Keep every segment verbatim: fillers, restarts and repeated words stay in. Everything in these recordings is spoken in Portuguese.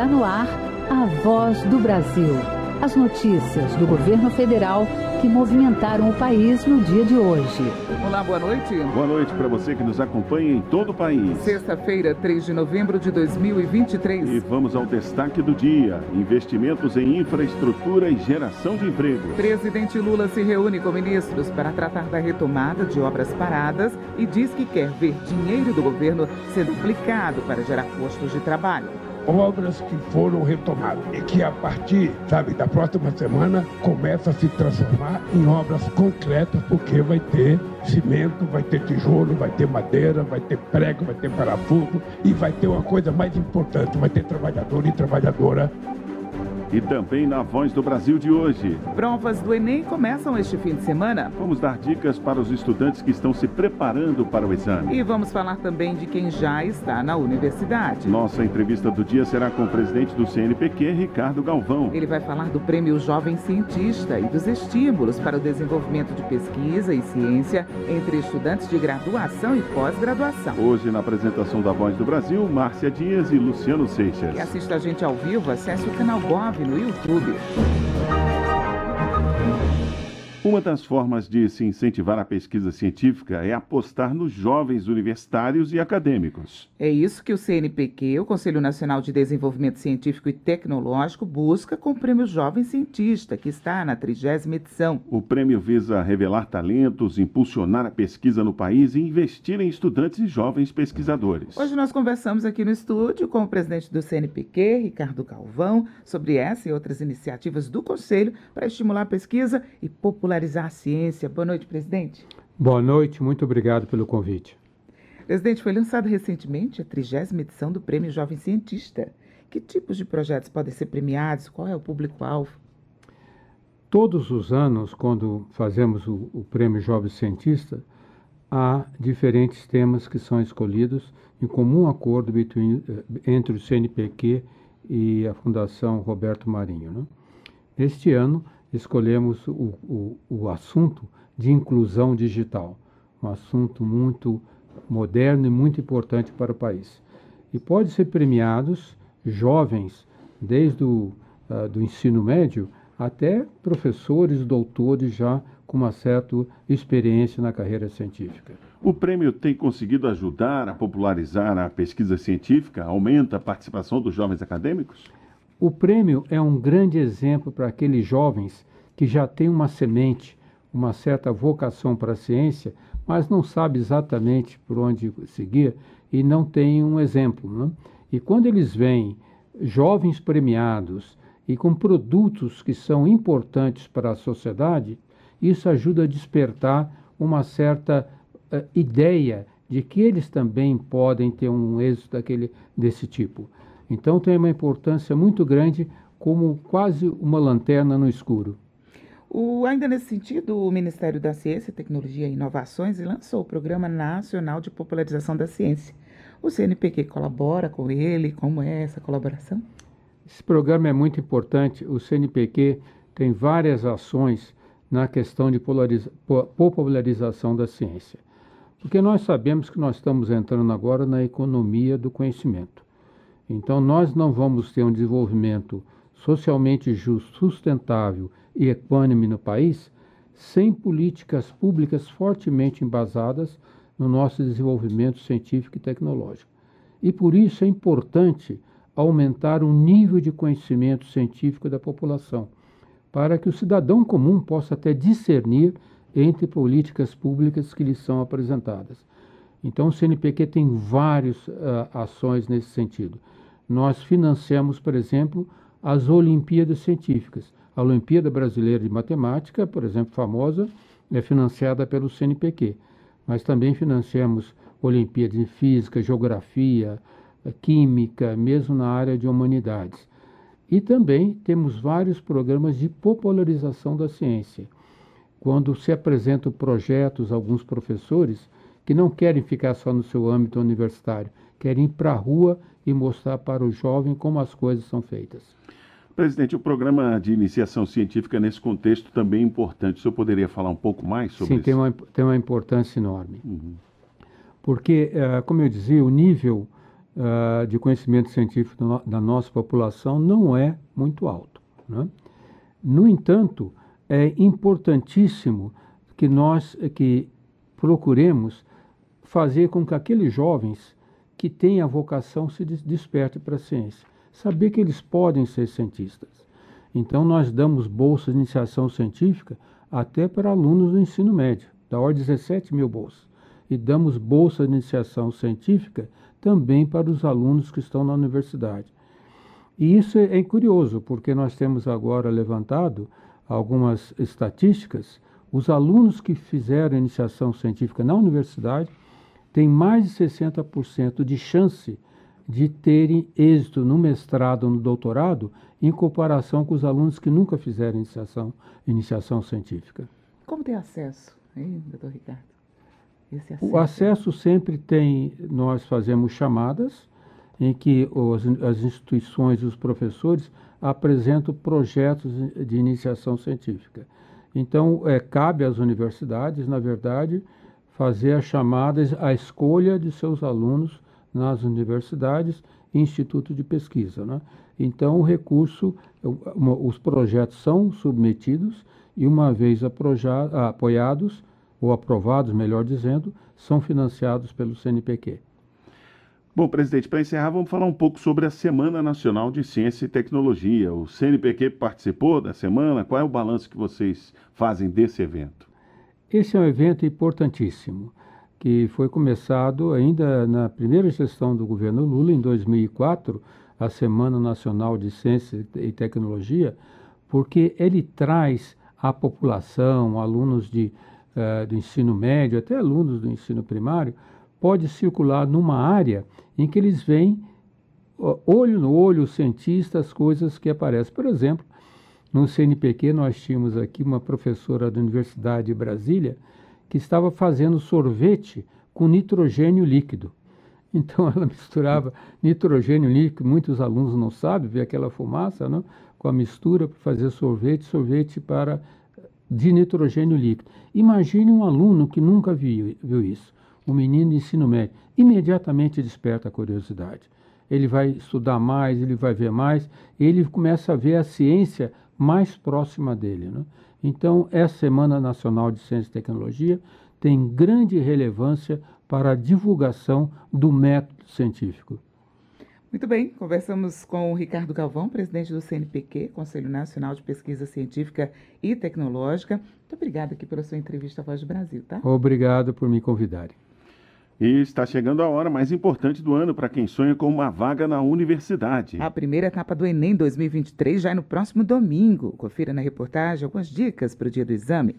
no ar a Voz do Brasil. As notícias do governo federal que movimentaram o país no dia de hoje. Olá, boa noite. Boa noite para você que nos acompanha em todo o país. Sexta-feira, três de novembro de dois mil e vinte e três. E vamos ao destaque do dia: investimentos em infraestrutura e geração de empregos. Presidente Lula se reúne com ministros para tratar da retomada de obras paradas e diz que quer ver dinheiro do governo sendo aplicado para gerar postos de trabalho. Obras que foram retomadas e que a partir, sabe, da próxima semana começa a se transformar em obras concretas, porque vai ter cimento, vai ter tijolo, vai ter madeira, vai ter prego, vai ter parafuso e vai ter uma coisa mais importante, vai ter trabalhador e trabalhadora. E também na Voz do Brasil de hoje. Provas do Enem começam este fim de semana. Vamos dar dicas para os estudantes que estão se preparando para o exame. E vamos falar também de quem já está na universidade. Nossa entrevista do dia será com o presidente do C N P Q, Ricardo Galvão. Ele vai falar do Prêmio Jovem Cientista e dos estímulos para o desenvolvimento de pesquisa e ciência entre estudantes de graduação e pós-graduação. Hoje, na apresentação da Voz do Brasil, Márcia Dias e Luciano Seixas. Que assista a gente ao vivo, acesse o canal Gov no YouTube. Uma das formas de se incentivar a pesquisa científica é apostar nos jovens universitários e acadêmicos. É isso que o C N P Q, o Conselho Nacional de Desenvolvimento Científico e Tecnológico, busca com o Prêmio Jovem Cientista, que está na trigésima edição. O prêmio visa revelar talentos, impulsionar a pesquisa no país e investir em estudantes e jovens pesquisadores. Hoje nós conversamos aqui no estúdio com o presidente do C N P Q, Ricardo Galvão, sobre essa e outras iniciativas do Conselho para estimular a pesquisa e popularizar a ciência. Boa noite, presidente. Boa noite, muito obrigado pelo convite. Presidente, foi lançado recentemente a trigésima edição do Prêmio Jovem Cientista. Que tipos de projetos podem ser premiados? Qual é o público-alvo? Todos os anos, quando fazemos o, o Prêmio Jovem Cientista, há diferentes temas que são escolhidos em comum acordo between, entre o C N P Q e a Fundação Roberto Marinho, né? Este ano, escolhemos o, o, o assunto de inclusão digital, um assunto muito moderno e muito importante para o país. E pode ser premiados jovens, desde o uh, do ensino médio até professores, doutores já com uma certa experiência na carreira científica. O prêmio tem conseguido ajudar a popularizar a pesquisa científica? Aumenta a participação dos jovens acadêmicos? O prêmio é um grande exemplo para aqueles jovens que já têm uma semente, uma certa vocação para a ciência, mas não sabe exatamente por onde seguir e não tem um exemplo, né? E quando eles veem jovens premiados e com produtos que são importantes para a sociedade, isso ajuda a despertar uma certa uh, ideia de que eles também podem ter um êxito daquele, desse tipo. Então tem uma importância muito grande, como quase uma lanterna no escuro. O, ainda nesse sentido, o Ministério da Ciência, Tecnologia e Inovações lançou o Programa Nacional de Popularização da Ciência. O C N P Q colabora com ele? Como é essa colaboração? Esse programa é muito importante. O C N P Q tem várias ações na questão de polariza- popularização da ciência. Porque nós sabemos que nós estamos entrando agora na economia do conhecimento. Então, nós não vamos ter um desenvolvimento socialmente justo, sustentável e equânime no país sem políticas públicas fortemente embasadas no nosso desenvolvimento científico e tecnológico. E por isso é importante aumentar o nível de conhecimento científico da população, para que o cidadão comum possa até discernir entre políticas públicas que lhe são apresentadas. Então, o C N P Q tem várias uh, ações nesse sentido. Nós financiamos, por exemplo, as Olimpíadas Científicas. A Olimpíada Brasileira de Matemática, por exemplo, famosa, é financiada pelo C N P Q. Mas também financiamos Olimpíadas em Física, Geografia, Química, mesmo na área de Humanidades. E também temos vários programas de popularização da ciência. Quando se apresentam projetos, alguns professores que não querem ficar só no seu âmbito universitário, querem ir para a rua e mostrar para o jovem como as coisas são feitas. Presidente, o programa de iniciação científica nesse contexto também é importante. O senhor poderia falar um pouco mais sobre Sim, isso? Sim, tem uma, tem uma importância enorme. Uhum. Porque, uh, como eu dizia, o nível uh, de conhecimento científico no, da nossa população não é muito alto, né? No entanto, é importantíssimo que nós que procuremos fazer com que aqueles jovens que têm a vocação se despertem para a ciência, saber que eles podem ser cientistas. Então, nós damos bolsas de iniciação científica até para alunos do ensino médio, da ordem de dezessete mil bolsas. E damos bolsa de iniciação científica também para os alunos que estão na universidade. E isso é curioso, porque nós temos agora levantado algumas estatísticas. Os alunos que fizeram iniciação científica na universidade têm mais de sessenta por cento de chance de terem êxito no mestrado ou no doutorado em comparação com os alunos que nunca fizeram iniciação, iniciação científica. Como ter acesso, hein, doutor Ricardo? Esse acesso. O acesso sempre tem, nós fazemos chamadas em que os, as instituições e os professores apresentam projetos de iniciação científica. Então, é, cabe às universidades, na verdade, fazer as chamadas, a escolha de seus alunos nas universidades e institutos de pesquisa, né? Então, o recurso, os projetos são submetidos e, uma vez apoiados, ou aprovados, melhor dizendo, são financiados pelo C N P Q. Bom, presidente, para encerrar, vamos falar um pouco sobre a Semana Nacional de Ciência e Tecnologia. O C N P Q participou da semana? Qual é o balanço que vocês fazem desse evento? Esse é um evento importantíssimo, que foi começado ainda na primeira gestão do governo Lula, em dois mil e quatro, a Semana Nacional de Ciência e Tecnologia, porque ele traz à população, alunos de, uh, do ensino médio, até alunos do ensino primário, pode circular numa área em que eles veem, uh, olho no olho, os cientistas, coisas que aparecem. Por exemplo, no C N P Q nós tínhamos aqui uma professora da Universidade de Brasília que estava fazendo sorvete com nitrogênio líquido. Então, ela misturava nitrogênio líquido, muitos alunos não sabem, vê aquela fumaça, né, com a mistura para fazer sorvete, sorvete para, de nitrogênio líquido. Imagine um aluno que nunca viu, viu isso, um menino de ensino médio, imediatamente desperta a curiosidade. Ele vai estudar mais, ele vai ver mais, ele começa a ver a ciência mais próxima dele, né? Então, essa Semana Nacional de Ciência e Tecnologia tem grande relevância para a divulgação do método científico. Muito bem, conversamos com o Ricardo Galvão, presidente do C N P Q, Conselho Nacional de Pesquisa Científica e Tecnológica. Muito obrigada aqui pela sua entrevista à Voz do Brasil, tá? Obrigado por me convidarem. E está chegando a hora mais importante do ano para quem sonha com uma vaga na universidade. A primeira etapa do Enem dois mil e vinte e três já é no próximo domingo. Confira na reportagem algumas dicas para o dia do exame.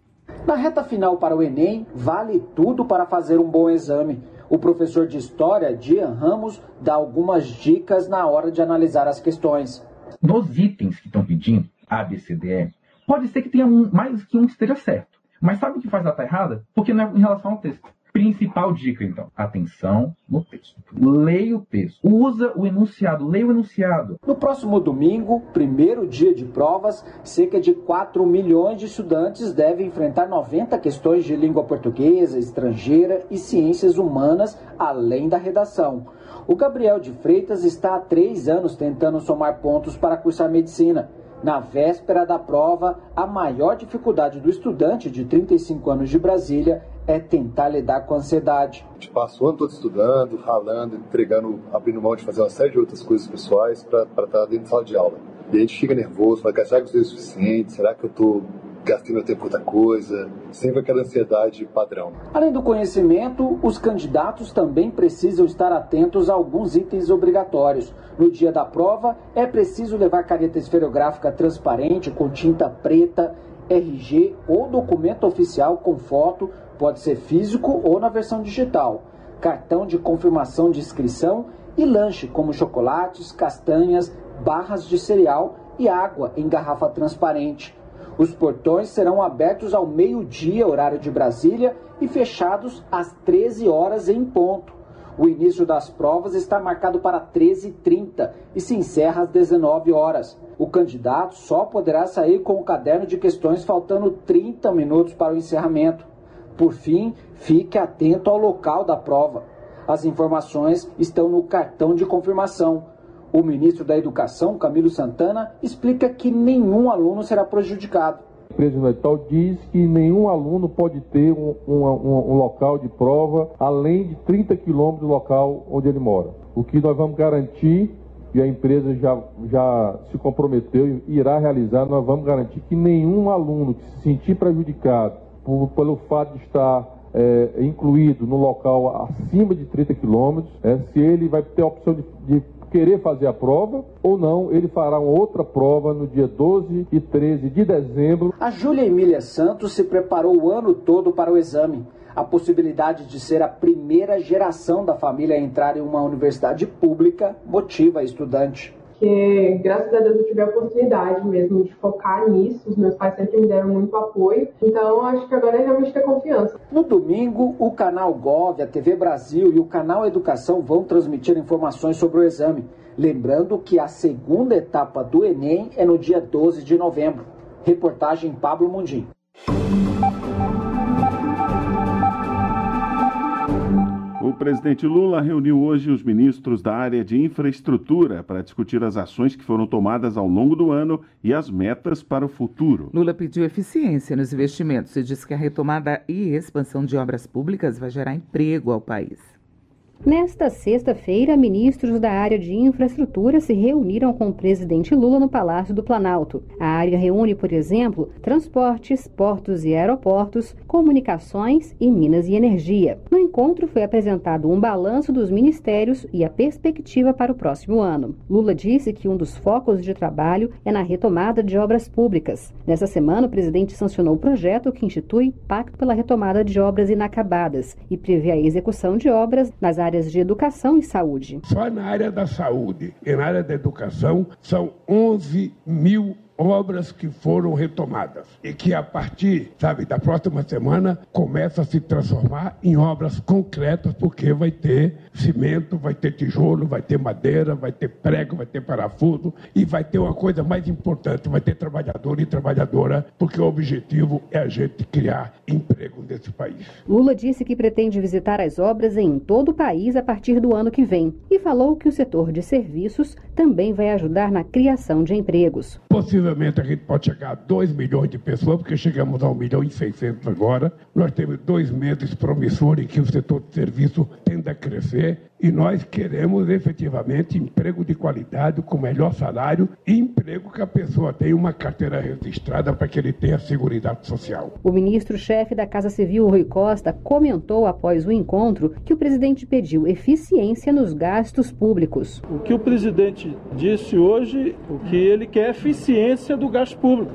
Na reta final para o Enem, vale tudo para fazer um bom exame. O professor de História, Dian Ramos, dá algumas dicas na hora de analisar as questões. Nos itens que estão pedindo, A, B, C, D, E, pode ser que tenha um, mais que um que esteja certo. Mas sabe o que faz data errada? Porque não é em relação ao texto. Principal dica, então, atenção no texto. Leia o texto. Usa o enunciado. Leia o enunciado. No próximo domingo, primeiro dia de provas, cerca de quatro milhões de estudantes devem enfrentar noventa questões de língua portuguesa, estrangeira e ciências humanas, além da redação. O Gabriel de Freitas está há três anos tentando somar pontos para cursar medicina. Na véspera da prova, a maior dificuldade do estudante de trinta e cinco anos de Brasília é tentar lidar com a ansiedade. A gente passa o ano todo estudando, ralando, entregando, abrindo mão de fazer uma série de outras coisas pessoais para estar dentro da sala de aula. E a gente fica nervoso, fala, será que eu estudei o suficiente? Será que eu estou gastando meu tempo com outra coisa? Sempre aquela ansiedade padrão. Além do conhecimento, os candidatos também precisam estar atentos a alguns itens obrigatórios. No dia da prova, é preciso levar caneta esferográfica transparente com tinta preta, R G ou documento oficial com foto, pode ser físico ou na versão digital, cartão de confirmação de inscrição e lanche como chocolates, castanhas, barras de cereal e água em garrafa transparente. Os portões serão abertos ao meio-dia, horário de Brasília, e fechados às treze horas em ponto. O início das provas está marcado para treze e trinta e se encerra às dezenove horas. O candidato só poderá sair com o caderno de questões faltando trinta minutos para o encerramento. Por fim, fique atento ao local da prova. As informações estão no cartão de confirmação. O ministro da Educação, Camilo Santana, explica que nenhum aluno será prejudicado. A empresa edital diz que nenhum aluno pode ter um, um, um, um local de prova além de trinta quilômetros do local onde ele mora. O que nós vamos garantir, e a empresa já, já se comprometeu e irá realizar, nós vamos garantir que nenhum aluno que se sentir prejudicado por, pelo fato de estar é, incluído no local acima de trinta quilômetros, é, se ele vai ter a opção de, de querer fazer a prova ou não, ele fará uma outra prova no dia doze e treze de dezembro. A Júlia Emília Santos se preparou o ano todo para o exame. A possibilidade de ser a primeira geração da família a entrar em uma universidade pública motiva a estudante. Porque, graças a Deus, eu tive a oportunidade mesmo de focar nisso. Os meus pais sempre me deram muito apoio. Então, acho que agora é realmente ter confiança. No domingo, o canal Gov, a T V Brasil e o canal Educação vão transmitir informações sobre o exame. Lembrando que a segunda etapa do Enem é no dia doze de novembro. Reportagem Pablo Mundim. O presidente Lula reuniu hoje os ministros da área de infraestrutura para discutir as ações que foram tomadas ao longo do ano e as metas para o futuro. Lula pediu eficiência nos investimentos e disse que a retomada e expansão de obras públicas vai gerar emprego ao país. Nesta sexta-feira, ministros da área de infraestrutura se reuniram com o presidente Lula no Palácio do Planalto. A área reúne, por exemplo, transportes, portos e aeroportos, comunicações e minas e energia. No encontro foi apresentado um balanço dos ministérios e a perspectiva para o próximo ano. Lula disse que um dos focos de trabalho é na retomada de obras públicas. Nessa semana, o presidente sancionou o projeto que institui Pacto pela Retomada de Obras Inacabadas e prevê a execução de obras nas áreas áreas de educação e saúde. Só na área da saúde e na área da educação são onze mil obras que foram retomadas e que a partir, sabe, da próxima semana começa a se transformar em obras concretas, porque vai ter cimento, vai ter tijolo, vai ter madeira, vai ter prego, vai ter parafuso e vai ter uma coisa mais importante, vai ter trabalhador e trabalhadora, porque o objetivo é a gente criar emprego nesse país. Lula disse que pretende visitar as obras em todo o país a partir do ano que vem e falou que o setor de serviços também vai ajudar na criação de empregos. Possivelmente a gente pode chegar a dois milhões de pessoas, porque chegamos a um milhão e seiscentos agora. Nós temos dois meses promissores em que o setor de serviço tende a crescer e nós queremos efetivamente emprego de qualidade, com melhor salário e emprego que a pessoa tenha uma carteira registrada para que ele tenha seguridade social. O ministro-chefe da Casa Civil, Rui Costa, comentou após o encontro que o presidente pediu eficiência nos gastos públicos. O que o presidente disse hoje, o que ele quer é eficiência do gasto público.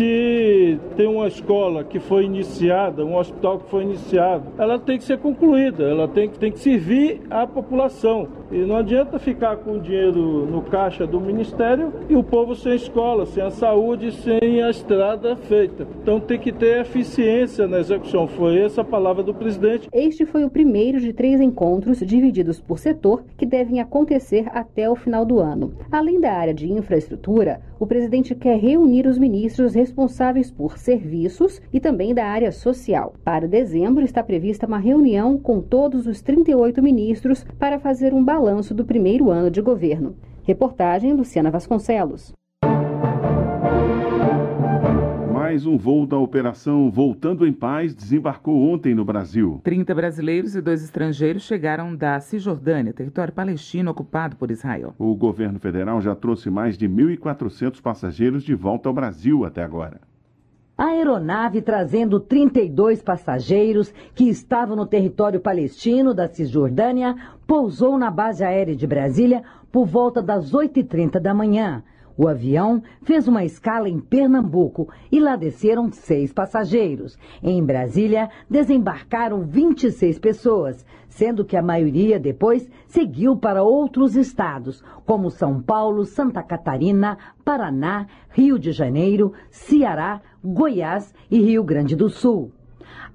Se tem uma escola que foi iniciada, um hospital que foi iniciado, ela tem que ser concluída, ela tem, tem que servir à população. E não adianta ficar com o dinheiro no caixa do Ministério e o povo sem escola, sem a saúde, sem a estrada feita. Então tem que ter eficiência na execução. Foi essa a palavra do presidente. Este foi o primeiro de três encontros divididos por setor que devem acontecer até o final do ano. Além da área de infraestrutura, o presidente quer reunir os ministros responsáveis por serviços e também da área social. Para dezembro está prevista uma reunião com todos os trinta e oito ministros para fazer um balanço do primeiro ano de governo. Reportagem Luciana Vasconcelos. Mais um voo da operação Voltando em Paz desembarcou ontem no Brasil. trinta brasileiros e dois estrangeiros chegaram da Cisjordânia, território palestino ocupado por Israel. O governo federal já trouxe mais de mil e quatrocentos passageiros de volta ao Brasil até agora. A aeronave trazendo trinta e dois passageiros que estavam no território palestino da Cisjordânia pousou na base aérea de Brasília por volta das oito e trinta da manhã. O avião fez uma escala em Pernambuco e lá desceram seis passageiros. Em Brasília, desembarcaram vinte e seis pessoas, sendo que a maioria depois seguiu para outros estados, como São Paulo, Santa Catarina, Paraná, Rio de Janeiro, Ceará, Goiás e Rio Grande do Sul.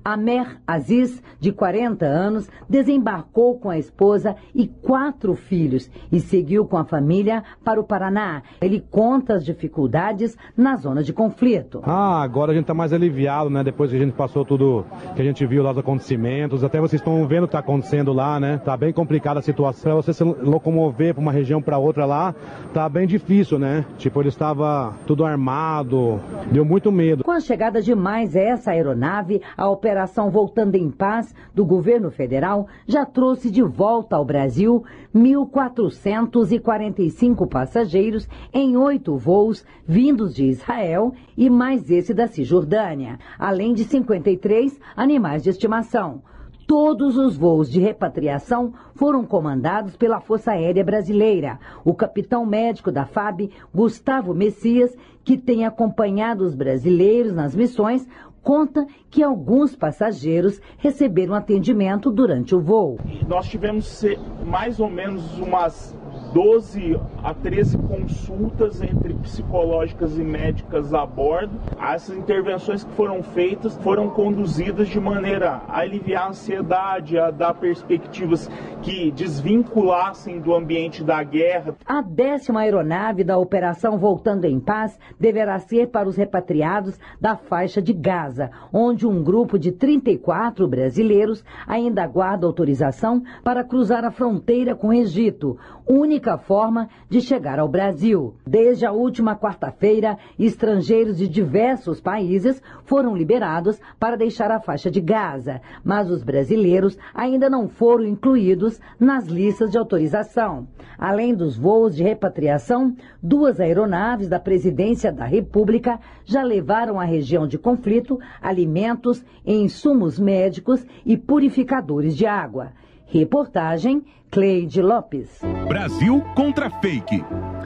Amer Aziz, de quarenta anos, desembarcou com a esposa e quatro filhos e seguiu com a família para o Paraná. Ele conta as dificuldades na zona de conflito. Ah, agora a gente está mais aliviado, né? Depois que a gente passou tudo que a gente viu lá, os acontecimentos. Até vocês estão vendo o que está acontecendo lá, né? Tá bem complicada a situação. Você se locomover para uma região para outra lá, tá bem difícil, né? Tipo, ele estava tudo armado, deu muito medo. Com a chegada de mais essa aeronave, a operação Voltando em Paz do governo federal já trouxe de volta ao Brasil mil quatrocentos e quarenta e cinco passageiros em oito voos vindos de Israel e mais esse da Cisjordânia, além de cinquenta e três animais de estimação. Todos os voos de repatriação foram comandados pela Força Aérea Brasileira. O capitão médico da F A B, Gustavo Messias, que tem acompanhado os brasileiros nas missões, conta que alguns passageiros receberam atendimento durante o voo. Nós tivemos mais ou menos umas doze a treze consultas entre psicológicas e médicas a bordo. Essas intervenções que foram feitas foram conduzidas de maneira a aliviar a ansiedade, a dar perspectivas que desvinculassem do ambiente da guerra. A décima aeronave da Operação Voltando em Paz deverá ser para os repatriados da faixa de Gaza, onde um grupo de trinta e quatro brasileiros ainda aguarda autorização para cruzar a fronteira com o Egito, única forma de chegar ao Brasil. Desde a última quarta-feira, estrangeiros de diversos países foram liberados para deixar a faixa de Gaza, mas os brasileiros ainda não foram incluídos nas listas de autorização. Além dos voos de repatriação, duas aeronaves da Presidência da República já levaram à região de conflito alimentos, insumos médicos e purificadores de água. Reportagem Cleide Lopes. Brasil contra fake.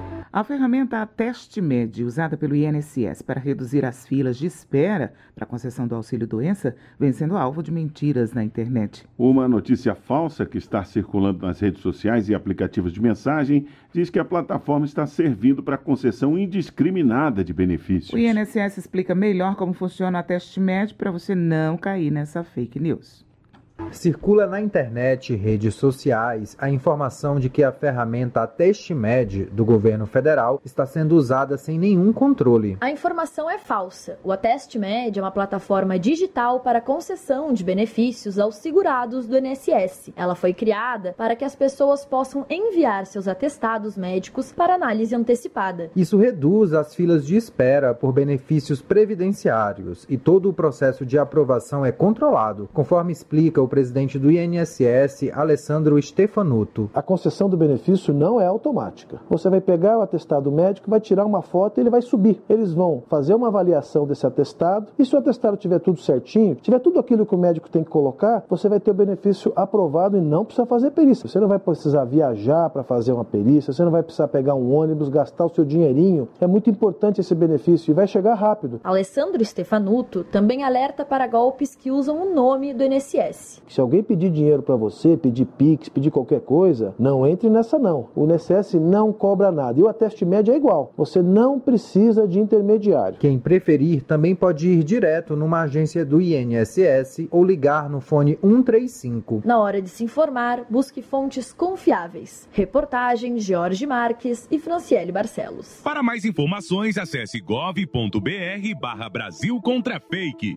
A ferramenta TestMed, usada pelo I N S S para reduzir as filas de espera para a concessão do auxílio-doença, vem sendo alvo de mentiras na internet. Uma notícia falsa que está circulando nas redes sociais e aplicativos de mensagem diz que a plataforma está servindo para a concessão indiscriminada de benefícios. O I N S S explica melhor como funciona a TestMed para você não cair nessa fake news. Circula na internet e redes sociais a informação de que a ferramenta TestMed do governo federal está sendo usada sem nenhum controle. A informação é falsa. O TestMed é uma plataforma digital para concessão de benefícios aos segurados do I N S S. Ela foi criada para que as pessoas possam enviar seus atestados médicos para análise antecipada. Isso reduz as filas de espera por benefícios previdenciários e todo o processo de aprovação é controlado, conforme explica o presidente do I N S S, Alessandro Stefanuto. A concessão do benefício não é automática. Você vai pegar o atestado médico, vai tirar uma foto e ele vai subir. Eles vão fazer uma avaliação desse atestado e se o atestado tiver tudo certinho, tiver tudo aquilo que o médico tem que colocar, você vai ter o benefício aprovado e não precisa fazer perícia. Você não vai precisar viajar para fazer uma perícia, você não vai precisar pegar um ônibus, gastar o seu dinheirinho. É muito importante esse benefício e vai chegar rápido. Alessandro Stefanuto também alerta para golpes que usam o nome do I N S S. Se alguém pedir dinheiro para você, pedir Pix, pedir qualquer coisa, não entre nessa não. O I N S S não cobra nada. E o TestMed é igual. Você não precisa de intermediário. Quem preferir também pode ir direto numa agência do I N S S ou ligar no fone um três cinco. Na hora de se informar, busque fontes confiáveis. Reportagem Jorge Marques e Franciele Barcelos. Para mais informações, acesse gov ponto br barra Brasil contra fake.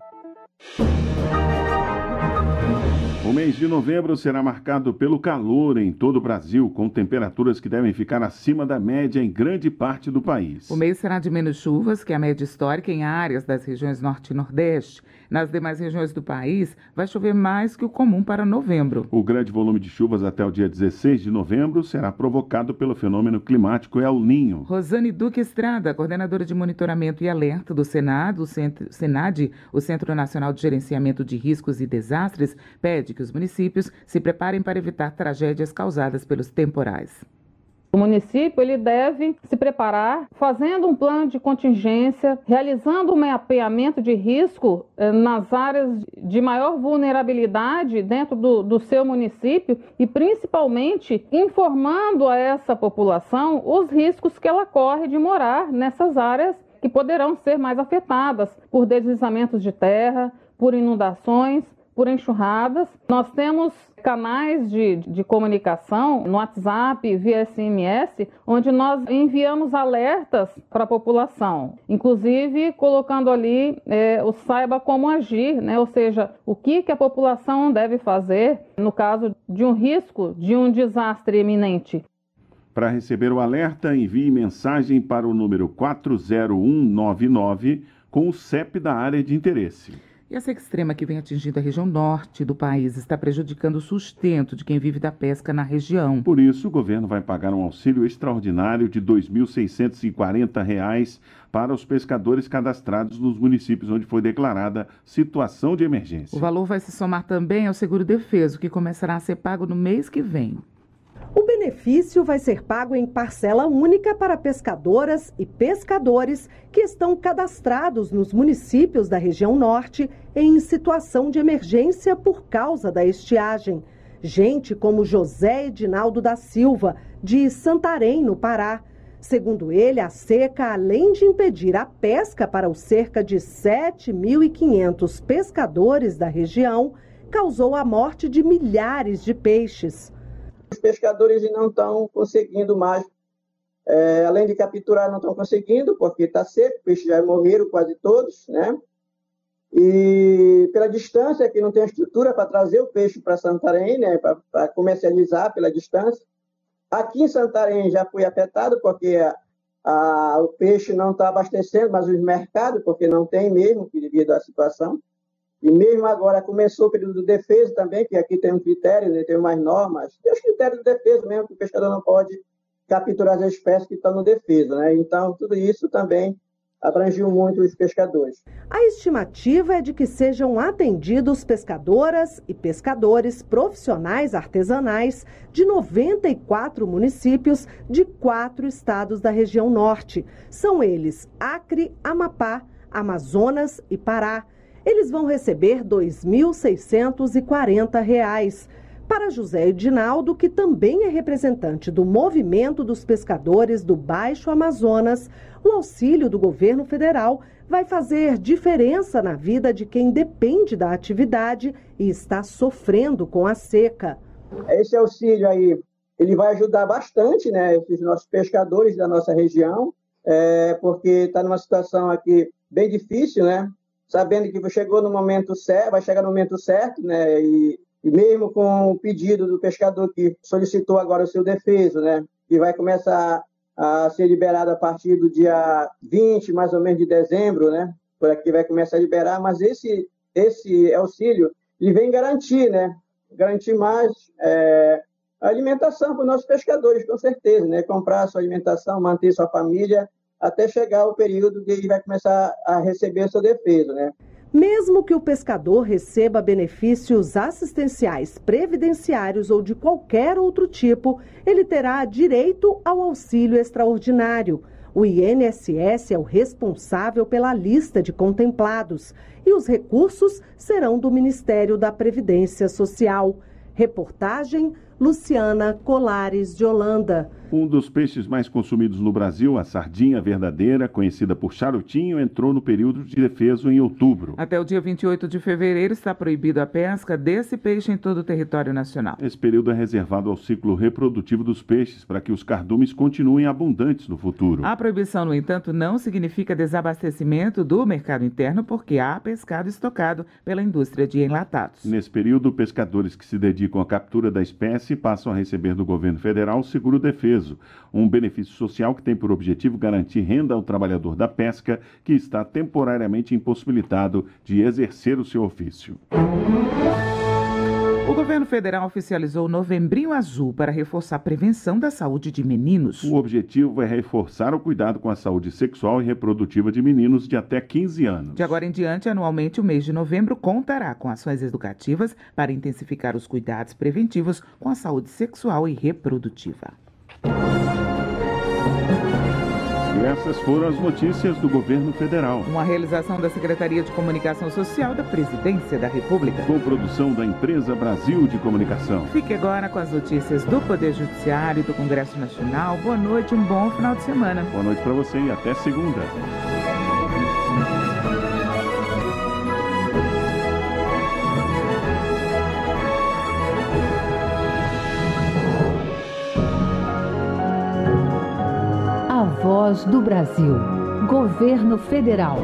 O mês de novembro será marcado pelo calor em todo o Brasil, com temperaturas que devem ficar acima da média em grande parte do país. O mês será de menos chuvas que a média histórica em áreas das regiões Norte e Nordeste. Nas demais regiões do país, vai chover mais que o comum para novembro. O grande volume de chuvas até o dia dezesseis de novembro será provocado pelo fenômeno climático El Niño. Rosane Duque Estrada, coordenadora de monitoramento e alerta do Senado, o Centro, Senad, o Centro Nacional de Gerenciamento de Riscos e Desastres, pede que os municípios se preparem para evitar tragédias causadas pelos temporais. O município ele deve se preparar fazendo um plano de contingência, realizando um mapeamento de risco eh, nas áreas de maior vulnerabilidade dentro do, do seu município e principalmente informando a essa população os riscos que ela corre de morar nessas áreas que poderão ser mais afetadas por deslizamentos de terra, por inundações por enxurradas. Nós temos canais de, de comunicação no WhatsApp, via S M S, onde nós enviamos alertas para a população, inclusive colocando ali é, o saiba como agir, né? Ou seja, o que, que a população deve fazer no caso de um risco, de um desastre iminente. Para receber o alerta, envie mensagem para o número quatro zero um nove nove com o C E P da área de interesse. E a seca extrema que vem atingindo a região norte do país está prejudicando o sustento de quem vive da pesca na região. Por isso, o governo vai pagar um auxílio extraordinário de dois mil seiscentos e quarenta reais para os pescadores cadastrados nos municípios onde foi declarada situação de emergência. O valor vai se somar também ao seguro-defeso, que começará a ser pago no mês que vem. O benefício vai ser pago em parcela única para pescadoras e pescadores que estão cadastrados nos municípios da região norte em situação de emergência por causa da estiagem. Gente como José Edinaldo da Silva, de Santarém, no Pará. Segundo ele, a seca, além de impedir a pesca para os cerca de sete mil e quinhentos pescadores da região, causou a morte de milhares de peixes. Os pescadores não estão conseguindo mais, é, além de capturar, não estão conseguindo, porque está seco, os peixes já morreram quase todos, né? E pela distância, que não tem estrutura para trazer o peixe para Santarém, né? Para comercializar pela distância. Aqui em Santarém já foi afetado, porque a, a, o peixe não está abastecendo, mas os mercados, porque não tem mesmo, devido à situação. E mesmo agora começou o período de defesa também, que aqui tem um critério, né, tem umas normas. Tem os critérios de defesa mesmo, que o pescador não pode capturar as espécies que estão no defesa, né? Então, tudo isso também abrangiu muito os pescadores. A estimativa é de que sejam atendidos pescadoras e pescadores profissionais artesanais de noventa e quatro municípios de quatro estados da região norte. São eles Acre, Amapá, Amazonas e Pará. Eles vão receber dois mil seiscentos e quarenta reais. Para José Edinaldo, que também é representante do Movimento dos Pescadores do Baixo Amazonas, o auxílio do governo federal vai fazer diferença na vida de quem depende da atividade e está sofrendo com a seca. Esse auxílio aí, ele vai ajudar bastante, né, os nossos pescadores da nossa região, é, porque está numa situação aqui bem difícil, né? Sabendo que chegou no momento certo, vai chegar no momento certo, né? E, e mesmo com o pedido do pescador que solicitou agora o seu defeso, né? Que vai começar a ser liberado a partir do dia vinte, mais ou menos, de dezembro, né? Por aqui vai começar a liberar, mas esse, esse auxílio, ele vem garantir, né? Garantir mais é, a alimentação para os nossos pescadores, com certeza, né? Comprar a sua alimentação, manter sua família, até chegar o período que ele vai começar a receber seu defeso, né? Mesmo que o pescador receba benefícios assistenciais, previdenciários ou de qualquer outro tipo, ele terá direito ao auxílio extraordinário. O I N S S é o responsável pela lista de contemplados e os recursos serão do Ministério da Previdência Social. Reportagem Luciana Colares de Holanda. Um dos peixes mais consumidos no Brasil, a sardinha verdadeira, conhecida por charutinho, entrou no período de defeso em outubro. Até o dia vinte e oito de fevereiro está proibida a pesca desse peixe em todo o território nacional. Esse período é reservado ao ciclo reprodutivo dos peixes para que os cardumes continuem abundantes no futuro. A proibição, no entanto, não significa desabastecimento do mercado interno, porque há pescado estocado pela indústria de enlatados. Nesse período, pescadores que se dedicam à captura da espécie passam a receber do governo federal o seguro-defeso, um benefício social que tem por objetivo garantir renda ao trabalhador da pesca que está temporariamente impossibilitado de exercer o seu ofício. O governo federal oficializou o Novembrinho Azul para reforçar a prevenção da saúde de meninos. O objetivo é reforçar o cuidado com a saúde sexual e reprodutiva de meninos de até quinze anos. De agora em diante, anualmente, o mês de novembro contará com ações educativas para intensificar os cuidados preventivos com a saúde sexual e reprodutiva. E essas foram as notícias do governo federal. Uma realização da Secretaria de Comunicação Social da Presidência da República. Com produção da Empresa Brasil de Comunicação. Fique agora com as notícias do Poder Judiciário e do Congresso Nacional. Boa noite, um bom final de semana. Boa noite para você e até segunda. Voz do Brasil. Governo Federal.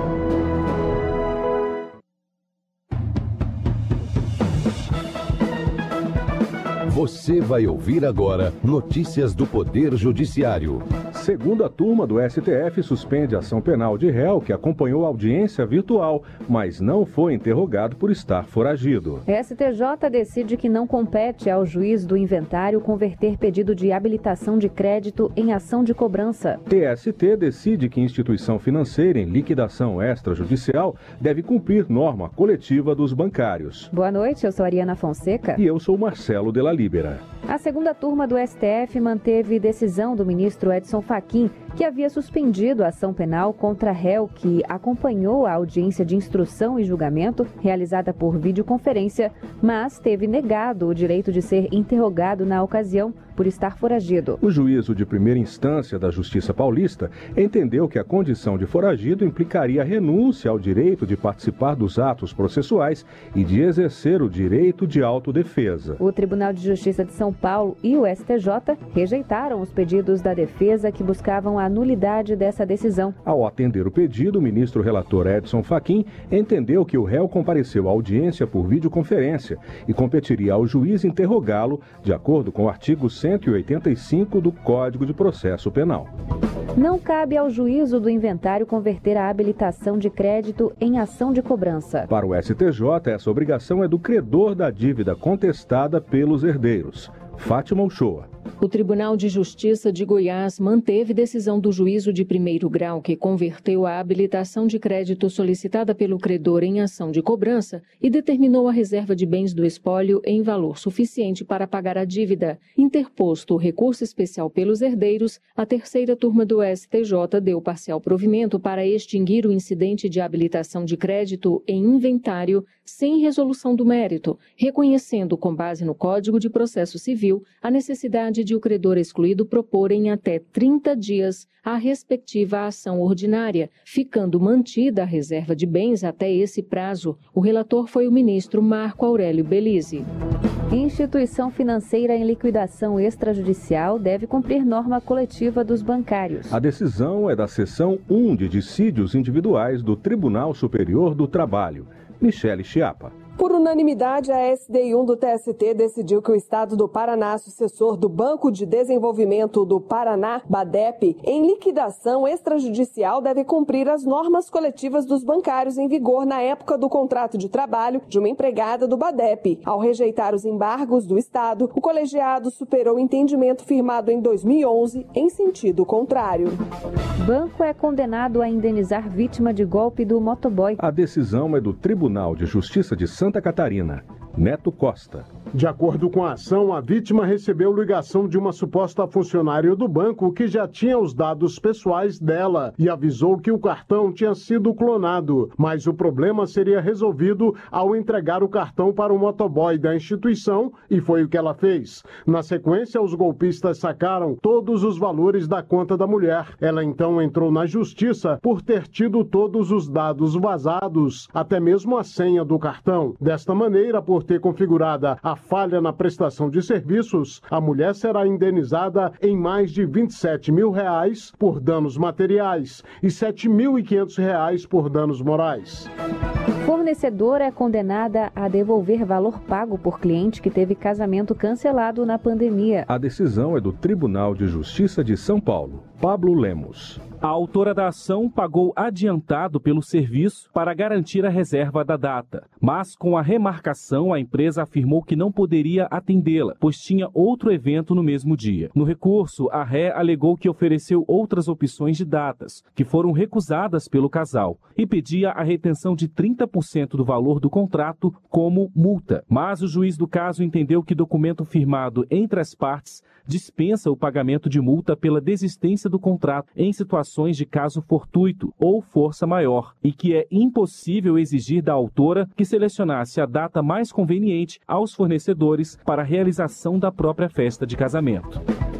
Você vai ouvir agora notícias do Poder Judiciário. Segunda turma do S T F suspende a ação penal de réu que acompanhou a audiência virtual, mas não foi interrogado por estar foragido. S T J decide que não compete ao juiz do inventário converter pedido de habilitação de crédito em ação de cobrança. T S T decide que instituição financeira em liquidação extrajudicial deve cumprir norma coletiva dos bancários. Boa noite, eu sou Ariana Fonseca. E eu sou Marcelo de la Libera. A segunda turma do S T F manteve decisão do ministro Edson Fachin, que havia suspendido a ação penal contra réu que acompanhou a audiência de instrução e julgamento realizada por videoconferência, mas teve negado o direito de ser interrogado na ocasião por estar foragido. O juízo de primeira instância da Justiça Paulista entendeu que a condição de foragido implicaria renúncia ao direito de participar dos atos processuais e de exercer o direito de autodefesa. O Tribunal de Justiça de São Paulo e o S T J rejeitaram os pedidos da defesa que buscavam a nulidade dessa decisão. Ao atender o pedido, o ministro relator Edson Fachin entendeu que o réu compareceu à audiência por videoconferência e competiria ao juiz interrogá-lo, de acordo com o artigo cento e oitenta e cinco do Código de Processo Penal. Não cabe ao juízo do inventário converter a habilitação de crédito em ação de cobrança. Para o S T J, essa obrigação é do credor da dívida contestada pelos herdeiros. Fátima Uchoa. O Tribunal de Justiça de Goiás manteve decisão do juízo de primeiro grau que converteu a habilitação de crédito solicitada pelo credor em ação de cobrança e determinou a reserva de bens do espólio em valor suficiente para pagar a dívida. Interposto o recurso especial pelos herdeiros, a terceira turma do S T J deu parcial provimento para extinguir o incidente de habilitação de crédito em inventário sem resolução do mérito, reconhecendo, com base no Código de Processo Civil, a necessidade de o credor excluído propor em até trinta dias a respectiva ação ordinária, ficando mantida a reserva de bens até esse prazo. O relator foi o ministro Marco Aurélio Belize. Instituição financeira em liquidação extrajudicial deve cumprir norma coletiva dos bancários. A decisão é da seção um de dissídios individuais do Tribunal Superior do Trabalho. Michele Chiapa. Por unanimidade, a S D I um do T S T decidiu que o Estado do Paraná, sucessor do Banco de Desenvolvimento do Paraná, BADEP, em liquidação extrajudicial, deve cumprir as normas coletivas dos bancários em vigor na época do contrato de trabalho de uma empregada do BADEP. Ao rejeitar os embargos do Estado, o colegiado superou o entendimento firmado em dois mil e onze em sentido contrário. Banco é condenado a indenizar vítima de golpe do motoboy. A decisão é do Tribunal de Justiça de Santa Catarina. Neto Costa. De acordo com a ação, a vítima recebeu ligação de uma suposta funcionária do banco que já tinha os dados pessoais dela e avisou que o cartão tinha sido clonado, mas o problema seria resolvido ao entregar o cartão para o motoboy da instituição e foi o que ela fez. Na sequência, os golpistas sacaram todos os valores da conta da mulher. Ela então entrou na justiça por ter tido todos os dados vazados, até mesmo a senha do cartão. Desta maneira, por ter configurada a falha na prestação de serviços, a mulher será indenizada em mais de vinte e sete mil reais por danos materiais e sete mil e quinhentos reais por danos morais. Fornecedora é condenada a devolver valor pago por cliente que teve casamento cancelado na pandemia. A decisão é do Tribunal de Justiça de São Paulo. Pablo Lemos. A autora da ação pagou adiantado pelo serviço para garantir a reserva da data, mas com a remarcação a empresa afirmou que não poderia atendê-la, pois tinha outro evento no mesmo dia. No recurso, a ré alegou que ofereceu outras opções de datas, que foram recusadas pelo casal, e pedia a retenção de trinta por cento do valor do contrato como multa. Mas o juiz do caso entendeu que documento firmado entre as partes dispensa o pagamento de multa pela desistência do contrato em situações de caso fortuito ou força maior, e que é impossível exigir da autora que selecionasse a data mais conveniente aos fornecedores para a realização da própria festa de casamento.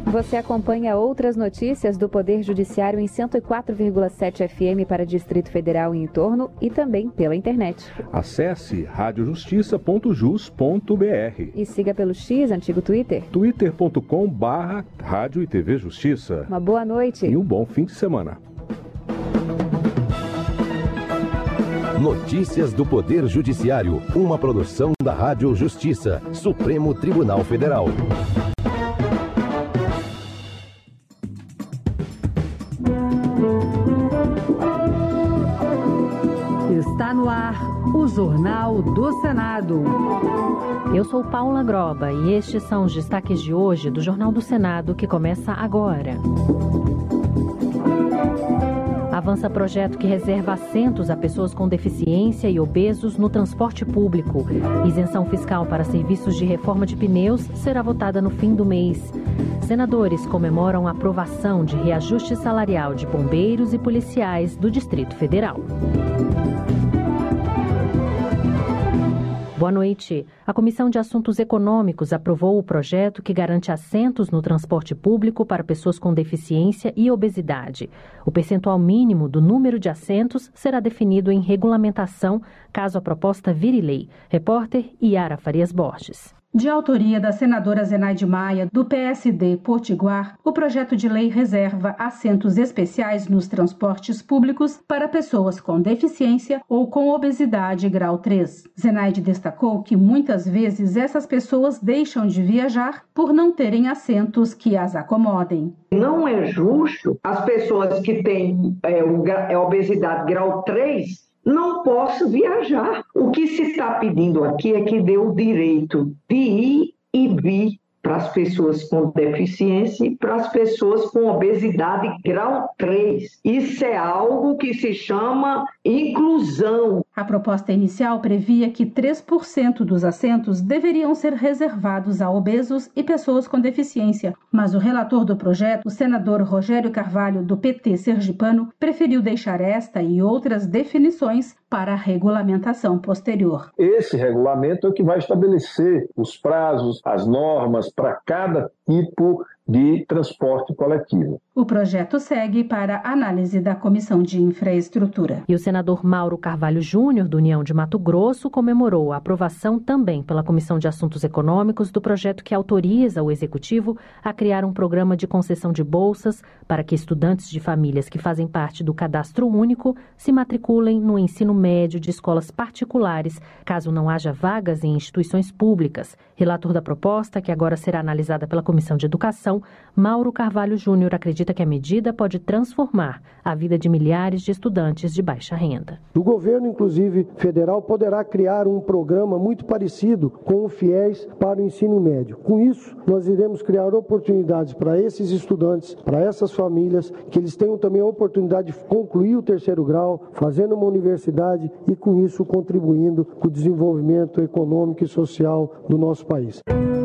Você acompanha outras notícias do Poder Judiciário em cento e quatro vírgula sete F M para Distrito Federal e entorno e também pela internet. Acesse rádio justiça ponto jus ponto b r e siga pelo X, antigo Twitter, twitter ponto com barra rádio e T V Justiça. Uma boa noite e um bom fim de semana. Notícias do Poder Judiciário, uma produção da Rádio Justiça, Supremo Tribunal Federal. Está no ar o Jornal do Senado. Eu sou Paula Groba e estes são os destaques de hoje do Jornal do Senado que começa agora. Avança projeto que reserva assentos a pessoas com deficiência e obesos no transporte público. Isenção fiscal para serviços de reforma de pneus será votada no fim do mês. Senadores comemoram a aprovação de reajuste salarial de bombeiros e policiais do Distrito Federal. Boa noite. A Comissão de Assuntos Econômicos aprovou o projeto que garante assentos no transporte público para pessoas com deficiência e obesidade. O percentual mínimo do número de assentos será definido em regulamentação, caso a proposta vire lei. Repórter Yara Farias Borges. De autoria da senadora Zenaide Maia, do P S D Potiguar, o projeto de lei reserva assentos especiais nos transportes públicos para pessoas com deficiência ou com obesidade grau três. Zenaide destacou que muitas vezes essas pessoas deixam de viajar por não terem assentos que as acomodem. Não é justo as pessoas que têm é, o, é, obesidade grau três não posso viajar. O que se está pedindo aqui é que dê o direito de ir e vir para as pessoas com deficiência e para as pessoas com obesidade grau três. Isso é algo que se chama inclusão. A proposta inicial previa que três por cento dos assentos deveriam ser reservados a obesos e pessoas com deficiência, mas o relator do projeto, o senador Rogério Carvalho, do P T sergipano, preferiu deixar esta e outras definições para a regulamentação posterior. Esse regulamento é o que vai estabelecer os prazos, as normas para cada tipo de transporte coletivo. O projeto segue para análise da Comissão de Infraestrutura. E o senador Mauro Carvalho Júnior, do União de Mato Grosso, comemorou a aprovação também pela Comissão de Assuntos Econômicos do projeto que autoriza o Executivo a criar um programa de concessão de bolsas para que estudantes de famílias que fazem parte do Cadastro Único se matriculem no ensino médio de escolas particulares, caso não haja vagas em instituições públicas. Relator da proposta, que agora será analisada pela Comissão de Educação, Mauro Carvalho Júnior acredita que a medida pode transformar a vida de milhares de estudantes de baixa renda. O governo, inclusive federal, poderá criar um programa muito parecido com o FIES para o ensino médio. Com isso, nós iremos criar oportunidades para esses estudantes, para essas famílias, que eles tenham também a oportunidade de concluir o terceiro grau, fazendo uma universidade e, com isso, contribuindo com o desenvolvimento econômico e social do nosso país.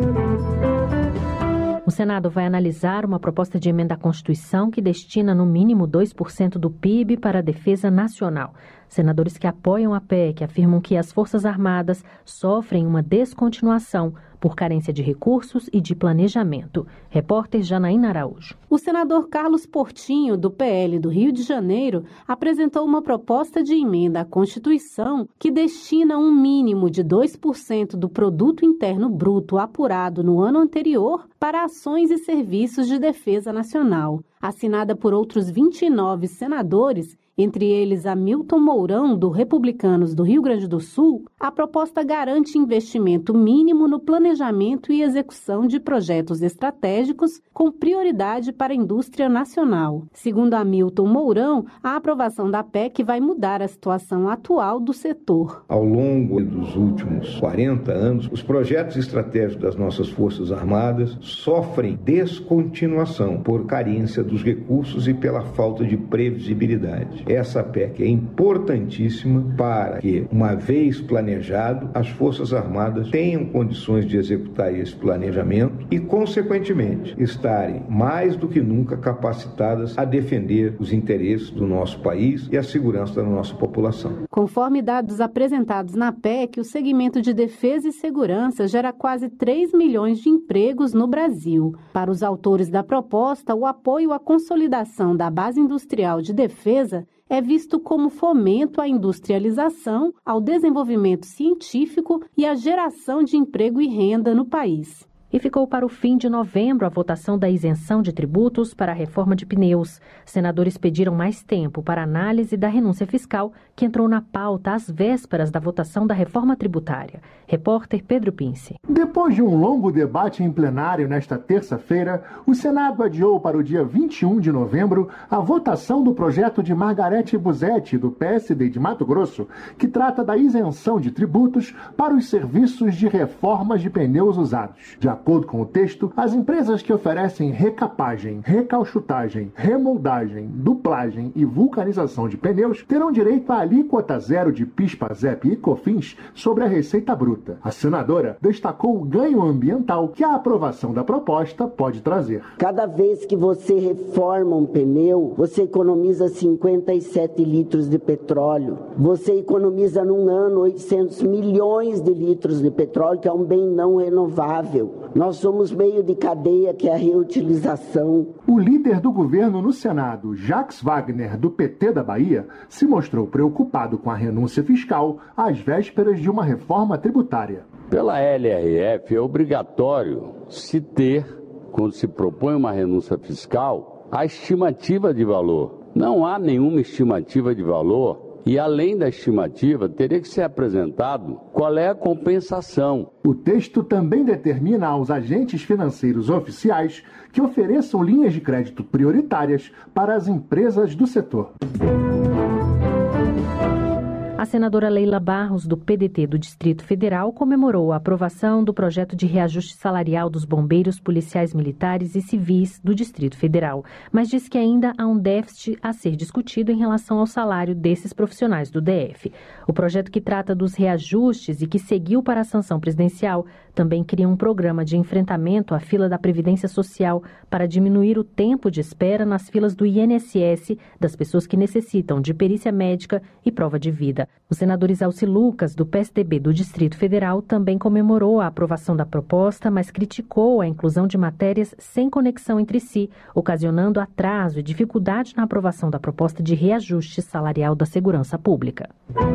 O Senado vai analisar uma proposta de emenda à Constituição que destina no mínimo dois por cento do P I B para a defesa nacional. Senadores que apoiam a P E C afirmam que as Forças Armadas sofrem uma descontinuação por carência de recursos e de planejamento. Repórter Janaína Araújo. O senador Carlos Portinho, do P L do Rio de Janeiro, apresentou uma proposta de emenda à Constituição que destina um mínimo de dois por cento do Produto Interno Bruto apurado no ano anterior para ações e serviços de defesa nacional. Assinada por outros vinte e nove senadores, entre eles Hamilton Mourão, do Republicanos do Rio Grande do Sul, a proposta garante investimento mínimo no planejamento e execução de projetos estratégicos com prioridade para a indústria nacional. Segundo Hamilton Mourão, a aprovação da P E C vai mudar a situação atual do setor. Ao longo dos últimos quarenta anos, os projetos estratégicos das nossas Forças Armadas sofrem descontinuação por carência dos recursos e pela falta de previsibilidade. Essa P E C é importantíssima para que, uma vez planejada planejado, as Forças Armadas tenham condições de executar esse planejamento e, consequentemente, estarem mais do que nunca capacitadas a defender os interesses do nosso país e a segurança da nossa população. Conforme dados apresentados na P E C, o segmento de defesa e segurança gera quase três milhões de empregos no Brasil. Para os autores da proposta, o apoio à consolidação da base industrial de defesa é visto como fomento à industrialização, ao desenvolvimento científico e à geração de emprego e renda no país. E ficou para o fim de novembro a votação da isenção de tributos para a reforma de pneus. Senadores pediram mais tempo para análise da renúncia fiscal, que entrou na pauta às vésperas da votação da reforma tributária. Repórter Pedro Pince. Depois de um longo debate em plenário nesta terça-feira, o Senado adiou para o dia vinte e um de novembro a votação do projeto de Margarete Busetti, do P S D de Mato Grosso, que trata da isenção de tributos para os serviços de reformas de pneus usados. De De acordo com o texto, as empresas que oferecem recapagem, recauchutagem, remoldagem, duplagem e vulcanização de pneus terão direito à alíquota zero de PIS, PASEP e COFINS sobre a receita bruta. A senadora destacou o ganho ambiental que a aprovação da proposta pode trazer. Cada vez que você reforma um pneu, você economiza cinquenta e sete litros de petróleo. Você economiza num ano oitocentos milhões de litros de petróleo, que é um bem não renovável. Nós somos meio de cadeia, que é a reutilização. O líder do governo no Senado, Jacques Wagner, do P T da Bahia, se mostrou preocupado com a renúncia fiscal às vésperas de uma reforma tributária. Pela L R F, é obrigatório se ter, quando se propõe uma renúncia fiscal, a estimativa de valor. Não há nenhuma estimativa de valor. E, além da estimativa, teria que ser apresentado qual é a compensação. O texto também determina aos agentes financeiros oficiais que ofereçam linhas de crédito prioritárias para as empresas do setor. A senadora Leila Barros, do P D T do Distrito Federal, comemorou a aprovação do projeto de reajuste salarial dos bombeiros, policiais militares e civis do Distrito Federal, mas disse que ainda há um déficit a ser discutido em relação ao salário desses profissionais do D F. O projeto, que trata dos reajustes e que seguiu para a sanção presidencial, também cria um programa de enfrentamento à fila da Previdência Social para diminuir o tempo de espera nas filas do I N S S das pessoas que necessitam de perícia médica e prova de vida. O senador Isalci Lucas, do P S D B do Distrito Federal, também comemorou a aprovação da proposta, mas criticou a inclusão de matérias sem conexão entre si, ocasionando atraso e dificuldade na aprovação da proposta de reajuste salarial da segurança pública.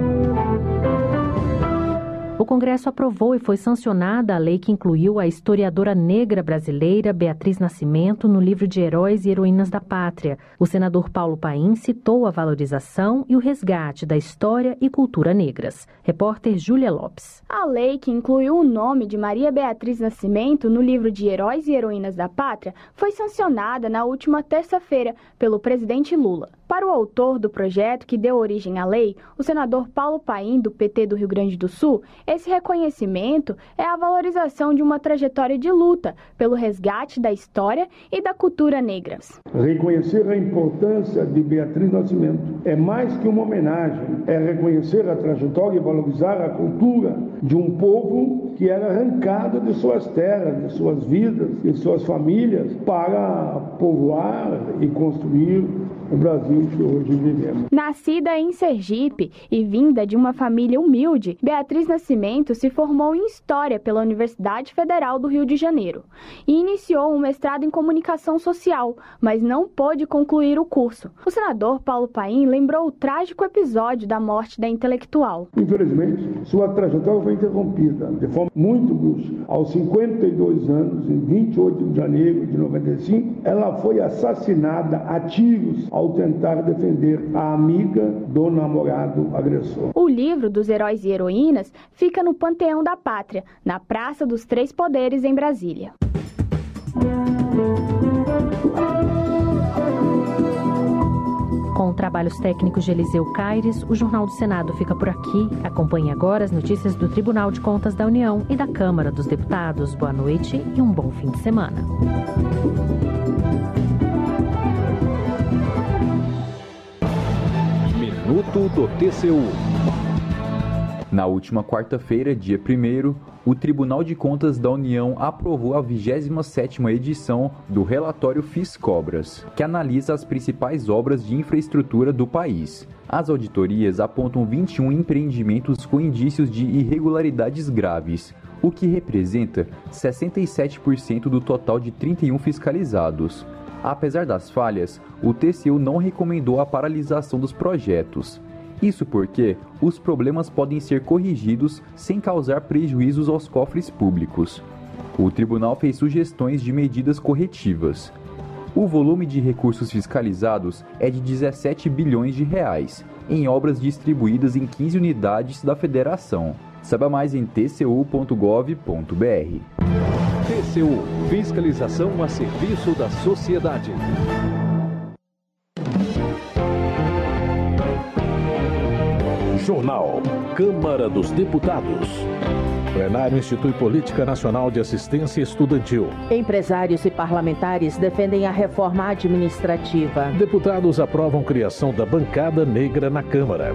O Congresso aprovou e foi sancionada a lei que incluiu a historiadora negra brasileira Beatriz Nascimento no livro de Heróis e Heroínas da Pátria. O senador Paulo Paim citou a valorização e o resgate da história e cultura negras. Repórter Júlia Lopes. A lei que incluiu o nome de Maria Beatriz Nascimento no livro de Heróis e Heroínas da Pátria foi sancionada na última terça-feira pelo presidente Lula. Para o autor do projeto que deu origem à lei, o senador Paulo Paim, do P T do Rio Grande do Sul, esse reconhecimento é a valorização de uma trajetória de luta pelo resgate da história e da cultura negras. Reconhecer a importância de Beatriz Nascimento é mais que uma homenagem, é reconhecer a trajetória e valorizar a cultura de um povo que era arrancado de suas terras, de suas vidas, de suas famílias, para povoar e construir o Brasil que hoje vivemos. Nascida em Sergipe e vinda de uma família humilde, Beatriz Nascimento se formou em História pela Universidade Federal do Rio de Janeiro e iniciou um mestrado em Comunicação Social, mas não pôde concluir o curso. O senador Paulo Paim lembrou o trágico episódio da morte da intelectual. Infelizmente, sua trajetória foi interrompida de forma muito brusca. Aos cinquenta e dois anos, em vinte e oito de janeiro de noventa e cinco, ela foi assassinada a tiros ao tentar defender a amiga do namorado agressor. O livro dos Heróis e Heroínas fica no Panteão da Pátria, na Praça dos Três Poderes, em Brasília. Com trabalhos técnicos de Eliseu Caires, o Jornal do Senado fica por aqui. Acompanhe agora as notícias do Tribunal de Contas da União e da Câmara dos Deputados. Boa noite e um bom fim de semana. Minuto do T C U. Na última quarta-feira, dia primeiro, o Tribunal de Contas da União aprovou a vigésima sétima edição do relatório Fiscobras, que analisa as principais obras de infraestrutura do país. As auditorias apontam vinte e um empreendimentos com indícios de irregularidades graves, o que representa sessenta e sete por cento do total de trinta e um fiscalizados. Apesar das falhas, o T C U não recomendou a paralisação dos projetos. Isso porque os problemas podem ser corrigidos sem causar prejuízos aos cofres públicos. O tribunal fez sugestões de medidas corretivas. O volume de recursos fiscalizados é de dezessete bilhões de reais, em obras distribuídas em quinze unidades da federação. Saiba mais em t c u ponto gov ponto b r. T C U, fiscalização a serviço da sociedade. Jornal Câmara dos Deputados. Plenário institui Política Nacional de Assistência Estudantil. Empresários e parlamentares defendem a reforma administrativa. Deputados aprovam criação da bancada negra na Câmara.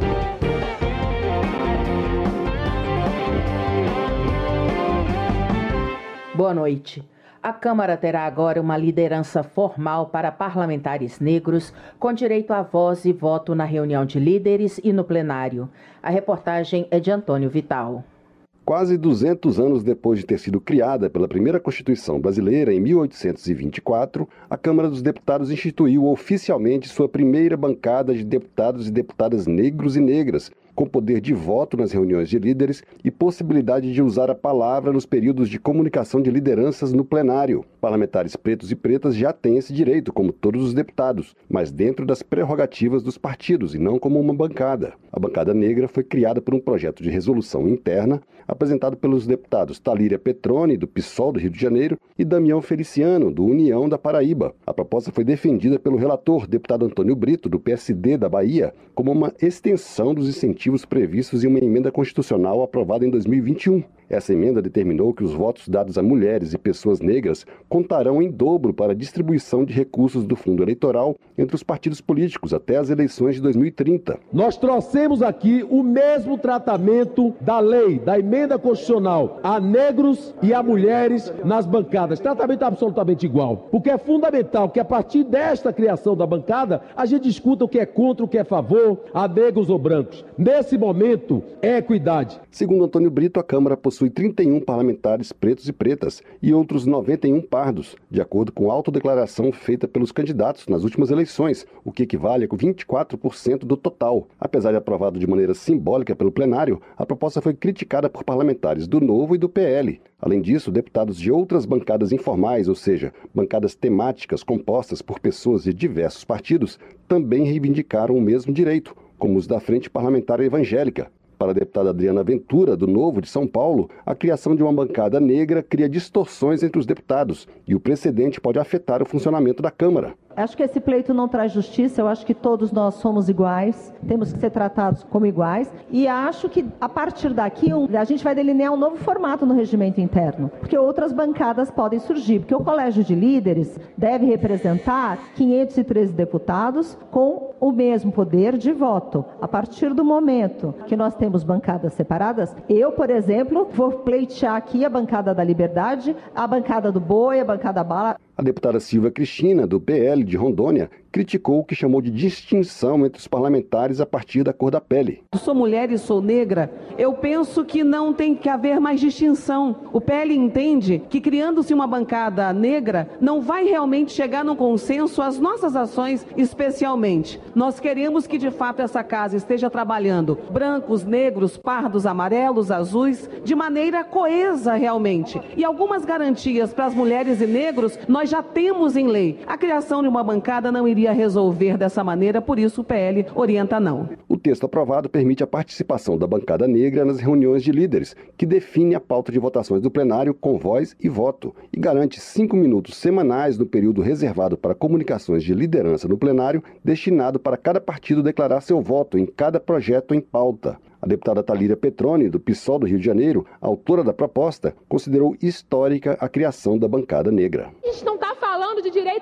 Boa noite. A Câmara terá agora uma liderança formal para parlamentares negros, com direito a voz e voto na reunião de líderes e no plenário. A reportagem é de Antônio Vital. Quase duzentos anos depois de ter sido criada pela primeira Constituição brasileira, em mil oitocentos e vinte e quatro, a Câmara dos Deputados instituiu oficialmente sua primeira bancada de deputados e deputadas negros e negras, com poder de voto nas reuniões de líderes e possibilidade de usar a palavra nos períodos de comunicação de lideranças no plenário. Parlamentares pretos e pretas já têm esse direito, como todos os deputados, mas dentro das prerrogativas dos partidos e não como uma bancada. A bancada negra foi criada por um projeto de resolução interna apresentado pelos deputados Talíria Petroni, do PSOL do Rio de Janeiro, e Damião Feliciano, do União da Paraíba. A proposta foi defendida pelo relator, deputado Antônio Brito, do P S D da Bahia, como uma extensão dos incentivos previstos em uma emenda constitucional aprovada em dois mil e vinte e um. Essa emenda determinou que os votos dados a mulheres e pessoas negras contarão em dobro para a distribuição de recursos do fundo eleitoral entre os partidos políticos até as eleições de dois mil e trinta. Nós trouxemos aqui o mesmo tratamento da lei, da emenda constitucional, a negros e a mulheres nas bancadas. Tratamento absolutamente igual. Porque é fundamental que a partir desta criação da bancada, a gente discuta o que é contra, o que é a favor, a negros ou brancos. Nesse momento, é equidade. Segundo Antônio Brito, a Câmara possui possui trinta e um parlamentares pretos e pretas e outros noventa e um pardos, de acordo com a autodeclaração feita pelos candidatos nas últimas eleições, o que equivale a vinte e quatro por cento do total. Apesar de aprovado de maneira simbólica pelo plenário, a proposta foi criticada por parlamentares do Novo e do P L. Além disso, deputados de outras bancadas informais, ou seja, bancadas temáticas compostas por pessoas de diversos partidos, também reivindicaram o mesmo direito, como os da Frente Parlamentar Evangélica. Para a deputada Adriana Ventura, do Novo de São Paulo, a criação de uma bancada negra cria distorções entre os deputados e o precedente pode afetar o funcionamento da Câmara. Acho que esse pleito não traz justiça, eu acho que todos nós somos iguais, temos que ser tratados como iguais e acho que a partir daqui a gente vai delinear um novo formato no regimento interno, porque outras bancadas podem surgir, porque o Colégio de Líderes deve representar quinhentos e treze deputados com o mesmo poder de voto. A partir do momento que nós temos bancadas separadas, eu, por exemplo, vou pleitear aqui a bancada da Liberdade, a bancada do Boi, a bancada Bala. A deputada Silvia Cristina, do P L de Rondônia, criticou o que chamou de distinção entre os parlamentares a partir da cor da pele. Sou mulher e sou negra, eu penso que não tem que haver mais distinção. O P L entende que criando-se uma bancada negra, não vai realmente chegar num consenso as nossas ações especialmente. Nós queremos que de fato essa casa esteja trabalhando brancos, negros, pardos, amarelos, azuis, de maneira coesa realmente. E algumas garantias para as mulheres e negros nós já temos em lei. A criação de uma bancada não iria resolver dessa maneira, por isso o P L orienta não. O texto aprovado permite a participação da bancada negra nas reuniões de líderes, que define a pauta de votações do plenário com voz e voto, e garante cinco minutos semanais no período reservado para comunicações de liderança no plenário, destinado para cada partido declarar seu voto em cada projeto em pauta. A deputada Talíria Petroni, do PSOL do Rio de Janeiro, autora da proposta, considerou histórica a criação da bancada negra. A gente não está falando de direito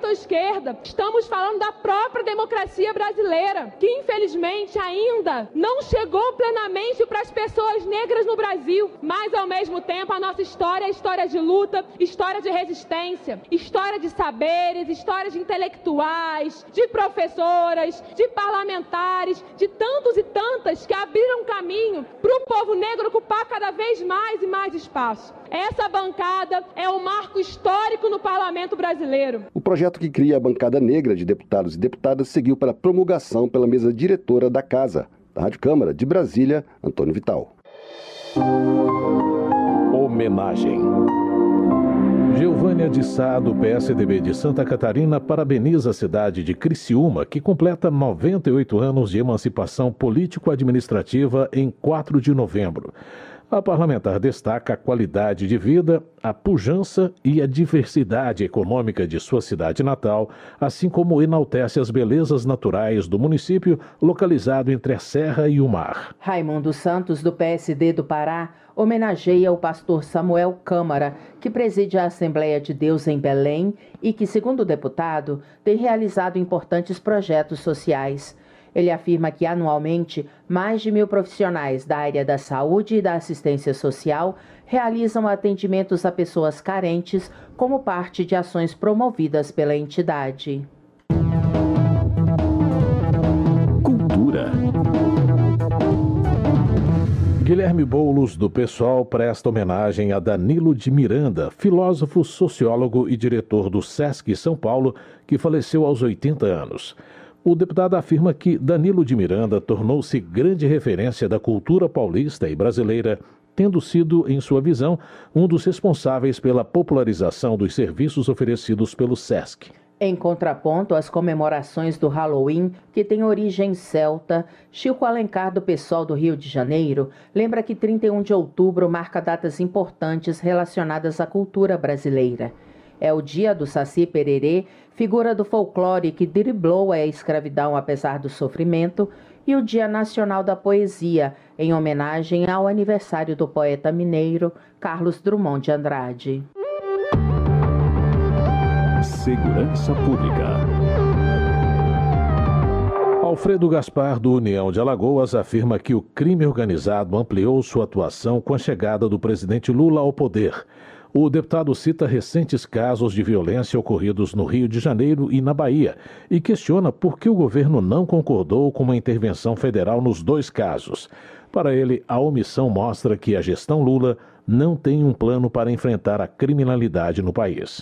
centro-esquerda, estamos falando da própria democracia brasileira, que infelizmente ainda não chegou plenamente para as pessoas negras no Brasil. Mas, ao mesmo tempo, a nossa história é história de luta, história de resistência, história de saberes, história de intelectuais, de professoras, de parlamentares, de tantos e tantas que abriram caminho para o povo negro ocupar cada vez mais e mais espaço. Essa bancada é um marco histórico no parlamento brasileiro. O projeto que cria a bancada negra de deputados e deputadas seguiu para promulgação pela mesa diretora da Casa. Da Rádio Câmara de Brasília, Antônio Vital. Homenagem. Geovânia de Sá, do P S D B de Santa Catarina, parabeniza a cidade de Criciúma, que completa noventa e oito anos de emancipação político-administrativa em quatro de novembro. A parlamentar destaca a qualidade de vida, a pujança e a diversidade econômica de sua cidade natal, assim como enaltece as belezas naturais do município localizado entre a serra e o mar. Raimundo Santos, do P S D do Pará, homenageia o pastor Samuel Câmara, que preside a Assembleia de Deus em Belém e que, segundo o deputado, tem realizado importantes projetos sociais. Ele afirma que, anualmente, mais de mil profissionais da área da saúde e da assistência social realizam atendimentos a pessoas carentes como parte de ações promovidas pela entidade. Cultura. Guilherme Boulos, do PSOL, presta homenagem a Danilo de Miranda, filósofo, sociólogo e diretor do SESC São Paulo, que faleceu aos oitenta anos. O deputado afirma que Danilo de Miranda tornou-se grande referência da cultura paulista e brasileira, tendo sido, em sua visão, um dos responsáveis pela popularização dos serviços oferecidos pelo SESC. Em contraponto às comemorações do Halloween, que tem origem celta, Chico Alencar, do PSOL do Rio de Janeiro, lembra que trinta e um de outubro marca datas importantes relacionadas à cultura brasileira. É o dia do Saci Pererê, figura do folclore que driblou a escravidão apesar do sofrimento, e o Dia Nacional da Poesia, em homenagem ao aniversário do poeta mineiro Carlos Drummond de Andrade. Segurança Pública. Alfredo Gaspar, do União de Alagoas, afirma que o crime organizado ampliou sua atuação com a chegada do presidente Lula ao poder. O deputado cita recentes casos de violência ocorridos no Rio de Janeiro e na Bahia e questiona por que o governo não concordou com uma intervenção federal nos dois casos. Para ele, a omissão mostra que a gestão Lula não tem um plano para enfrentar a criminalidade no país.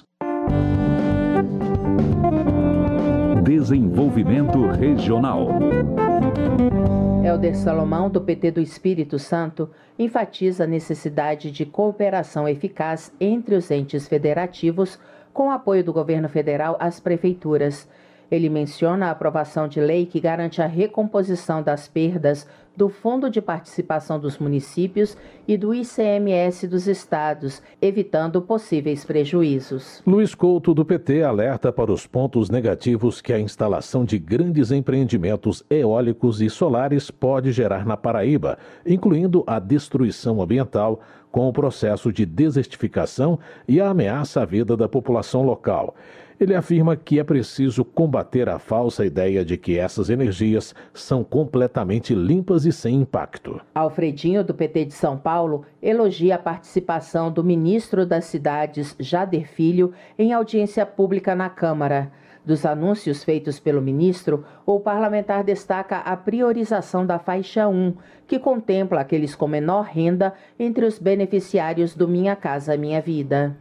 Desenvolvimento Regional. Helder Salomão, do P T do Espírito Santo, enfatiza a necessidade de cooperação eficaz entre os entes federativos com o apoio do governo federal às prefeituras. Ele menciona a aprovação de lei que garante a recomposição das perdas do Fundo de Participação dos Municípios e do I C M S dos estados, evitando possíveis prejuízos. Luiz Couto, do P T, alerta para os pontos negativos que a instalação de grandes empreendimentos eólicos e solares pode gerar na Paraíba, incluindo a destruição ambiental, com o processo de desertificação e a ameaça à vida da população local. Ele afirma que é preciso combater a falsa ideia de que essas energias são completamente limpas e sem impacto. Alfredinho, do P T de São Paulo, elogia a participação do ministro das Cidades, Jader Filho, em audiência pública na Câmara. Dos anúncios feitos pelo ministro, o parlamentar destaca a priorização da faixa um, que contempla aqueles com menor renda entre os beneficiários do Minha Casa Minha Vida.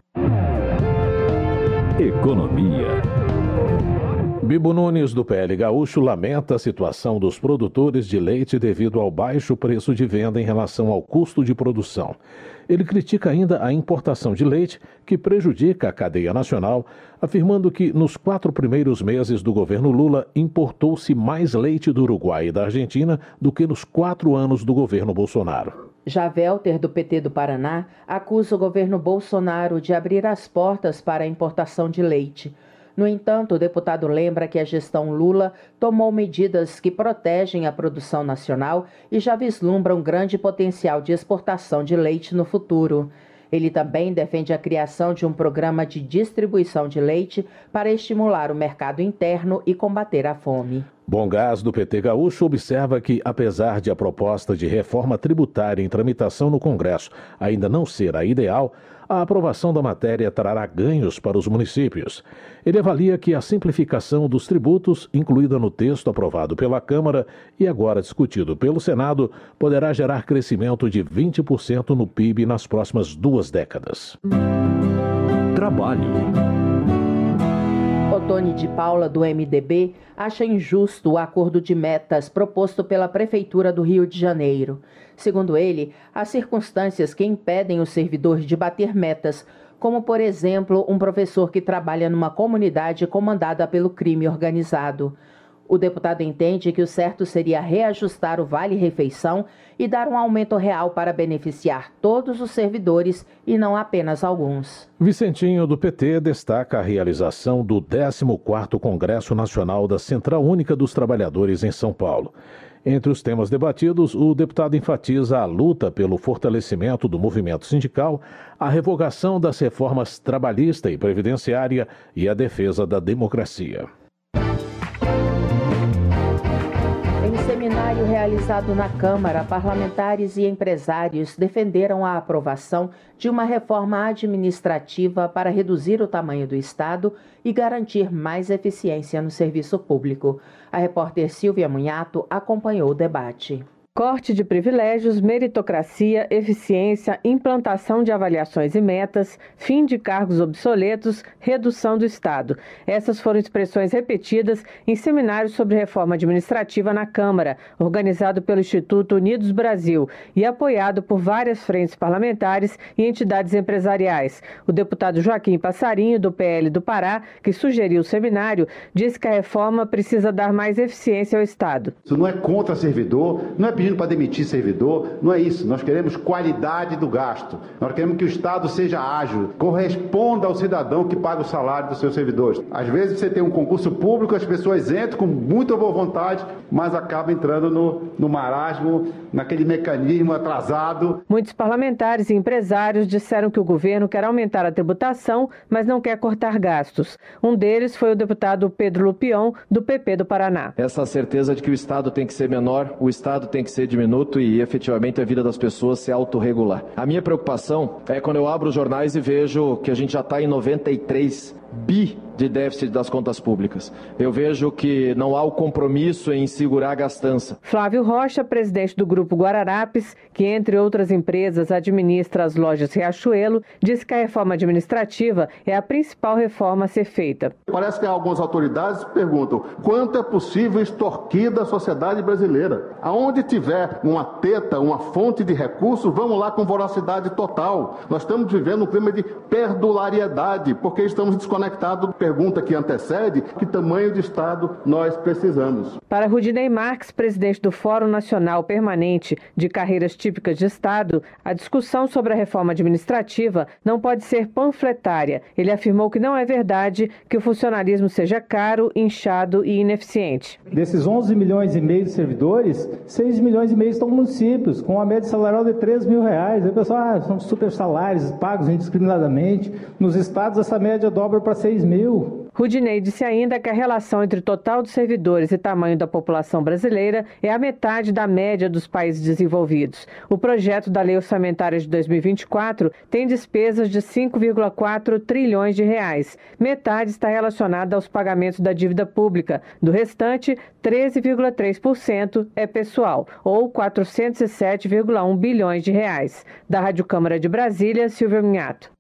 Economia. Bibo Nunes, do P L Gaúcho, lamenta a situação dos produtores de leite devido ao baixo preço de venda em relação ao custo de produção. Ele critica ainda a importação de leite, que prejudica a cadeia nacional, afirmando que nos quatro primeiros meses do governo Lula importou-se mais leite do Uruguai e da Argentina do que nos quatro anos do governo Bolsonaro. Já Welter, do P T do Paraná, acusa o governo Bolsonaro de abrir as portas para a importação de leite. No entanto, o deputado lembra que a gestão Lula tomou medidas que protegem a produção nacional e já vislumbra um grande potencial de exportação de leite no futuro. Ele também defende a criação de um programa de distribuição de leite para estimular o mercado interno e combater a fome. Bom Gás, do P T Gaúcho, observa que, apesar de a proposta de reforma tributária em tramitação no Congresso ainda não ser a ideal, a aprovação da matéria trará ganhos para os municípios. Ele avalia que a simplificação dos tributos, incluída no texto aprovado pela Câmara e agora discutido pelo Senado, poderá gerar crescimento de vinte por cento no P I B nas próximas duas décadas. Trabalho. Otone de Paula, do M D B, acha injusto o acordo de metas proposto pela Prefeitura do Rio de Janeiro. Segundo ele, há circunstâncias que impedem o servidor de bater metas, como, por exemplo, um professor que trabalha numa comunidade comandada pelo crime organizado. O deputado entende que o certo seria reajustar o vale-refeição e dar um aumento real para beneficiar todos os servidores e não apenas alguns. Vicentinho, do P T, destaca a realização do décimo quarto Congresso Nacional da Central Única dos Trabalhadores em São Paulo. Entre os temas debatidos, o deputado enfatiza a luta pelo fortalecimento do movimento sindical, a revogação das reformas trabalhista e previdenciária e a defesa da democracia. Em seminário realizado na Câmara, parlamentares e empresários defenderam a aprovação de uma reforma administrativa para reduzir o tamanho do Estado e garantir mais eficiência no serviço público. A repórter Silvia Munhato acompanhou o debate. Corte de privilégios, meritocracia, eficiência, implantação de avaliações e metas, fim de cargos obsoletos, redução do Estado. Essas foram expressões repetidas em seminário sobre reforma administrativa na Câmara, organizado pelo Instituto Unidos Brasil e apoiado por várias frentes parlamentares e entidades empresariais. O deputado Joaquim Passarinho, do P L do Pará, que sugeriu o seminário, disse que a reforma precisa dar mais eficiência ao Estado. Isso não é contra servidor, não é pedindo para demitir servidor, não é isso. Nós queremos qualidade do gasto. Nós queremos que o Estado seja ágil, corresponda ao cidadão que paga o salário dos seus servidores. Às vezes você tem um concurso público, as pessoas entram com muita boa vontade, mas acabam entrando no, no marasmo, naquele mecanismo atrasado. Muitos parlamentares e empresários disseram que o governo quer aumentar a tributação, mas não quer cortar gastos. Um deles foi o deputado Pedro Lupion, do P P do Paraná. Essa certeza de que o Estado tem que ser menor, o Estado tem que ser diminuto e efetivamente a vida das pessoas se autorregular. A minha preocupação é quando eu abro os jornais e vejo que a gente já está em noventa e três bi de déficit das contas públicas. Eu vejo que não há o compromisso em segurar a gastança. Flávio Rocha, presidente do Grupo Guararapes, que entre outras empresas administra as lojas Riachuelo, disse que a reforma administrativa é a principal reforma a ser feita. Parece que algumas autoridades perguntam quanto é possível extorquir da sociedade brasileira. Aonde tiver uma teta, uma fonte de recursos, vamos lá com voracidade total. Nós estamos vivendo um clima de perdulariedade, porque estamos desconectados. Pergunta que antecede, que tamanho de Estado nós precisamos. Para Rudinei Marques, presidente do Fórum Nacional Permanente de Carreiras Típicas de Estado, a discussão sobre a reforma administrativa não pode ser panfletária. Ele afirmou que não é verdade que o funcionalismo seja caro, inchado e ineficiente. Desses onze milhões e meio de servidores, seis milhões e meio estão nos municípios, com uma média salarial de três mil reais. Aí o pessoal, ah, são super salários pagos indiscriminadamente. Nos estados, essa média dobra para seis mil. Rudinei disse ainda que a relação entre o total dos servidores e tamanho da população brasileira é a metade da média dos países desenvolvidos. O projeto da Lei Orçamentária de dois mil e vinte e quatro tem despesas de cinco vírgula quatro trilhões de reais. Metade está relacionada aos pagamentos da dívida pública. Do restante, treze vírgula três por cento é pessoal, ou quatrocentos e sete vírgula um bilhões de reais. Da Rádio Câmara de Brasília, Silvia Minhato.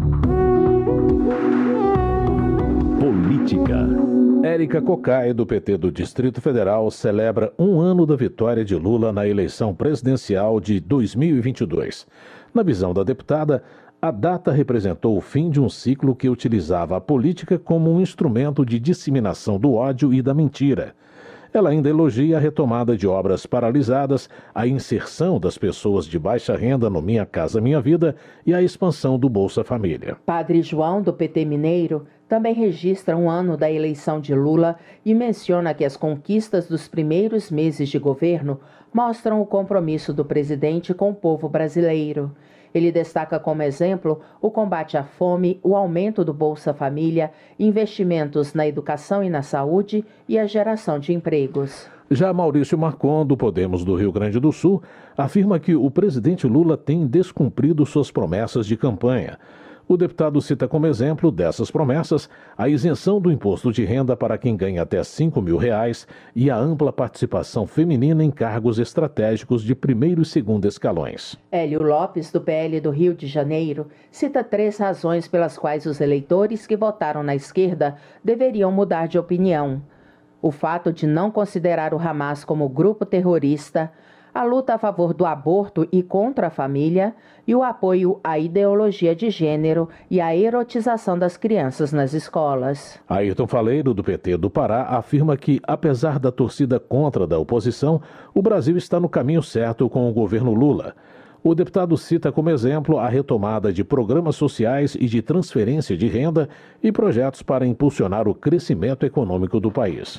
Política. Érica Cocai, do P T do Distrito Federal, celebra um ano da vitória de Lula na eleição presidencial de dois mil e vinte e dois. Na visão da deputada, a data representou o fim de um ciclo que utilizava a política como um instrumento de disseminação do ódio e da mentira. Ela ainda elogia a retomada de obras paralisadas, a inserção das pessoas de baixa renda no Minha Casa Minha Vida e a expansão do Bolsa Família. Padre João, do P T Mineiro, também registra um ano da eleição de Lula e menciona que as conquistas dos primeiros meses de governo mostram o compromisso do presidente com o povo brasileiro. Ele destaca como exemplo o combate à fome, o aumento do Bolsa Família, investimentos na educação e na saúde e a geração de empregos. Já Maurício Marcon, do Podemos do Rio Grande do Sul, afirma que o presidente Lula tem descumprido suas promessas de campanha. O deputado cita como exemplo dessas promessas a isenção do imposto de renda para quem ganha até cinco mil reais e a ampla participação feminina em cargos estratégicos de primeiro e segundo escalões. Hélio Lopes, do P L do Rio de Janeiro, cita três razões pelas quais os eleitores que votaram na esquerda deveriam mudar de opinião: o fato de não considerar o Hamas como grupo terrorista, a luta a favor do aborto e contra a família e o apoio à ideologia de gênero e à erotização das crianças nas escolas. Ayrton Faleiro, do P T do Pará, afirma que, apesar da torcida contra da oposição, o Brasil está no caminho certo com o governo Lula. O deputado cita como exemplo a retomada de programas sociais e de transferência de renda e projetos para impulsionar o crescimento econômico do país.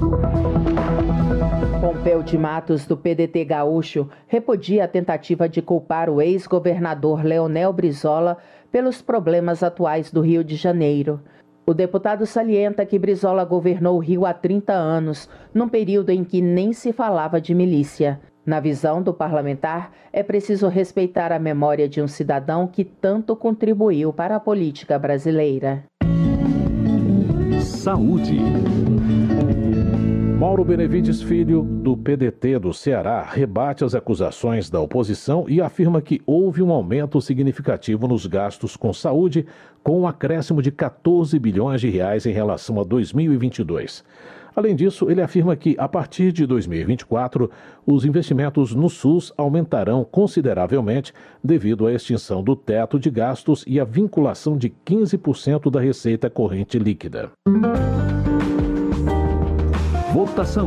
Pompeu de Matos, do P D T gaúcho, repudia a tentativa de culpar o ex-governador Leonel Brizola pelos problemas atuais do Rio de Janeiro. O deputado salienta que Brizola governou o Rio há trinta anos, num período em que nem se falava de milícia. Na visão do parlamentar, é preciso respeitar a memória de um cidadão que tanto contribuiu para a política brasileira. Saúde. Mauro Benevides Filho, do P D T do Ceará, rebate as acusações da oposição e afirma que houve um aumento significativo nos gastos com saúde, com um acréscimo de quatorze bilhões de reais em relação a dois mil e vinte e dois. Além disso, ele afirma que, a partir de dois mil e vinte e quatro, os investimentos no SUS aumentarão consideravelmente devido à extinção do teto de gastos e à vinculação de quinze por cento da receita corrente líquida. Votação.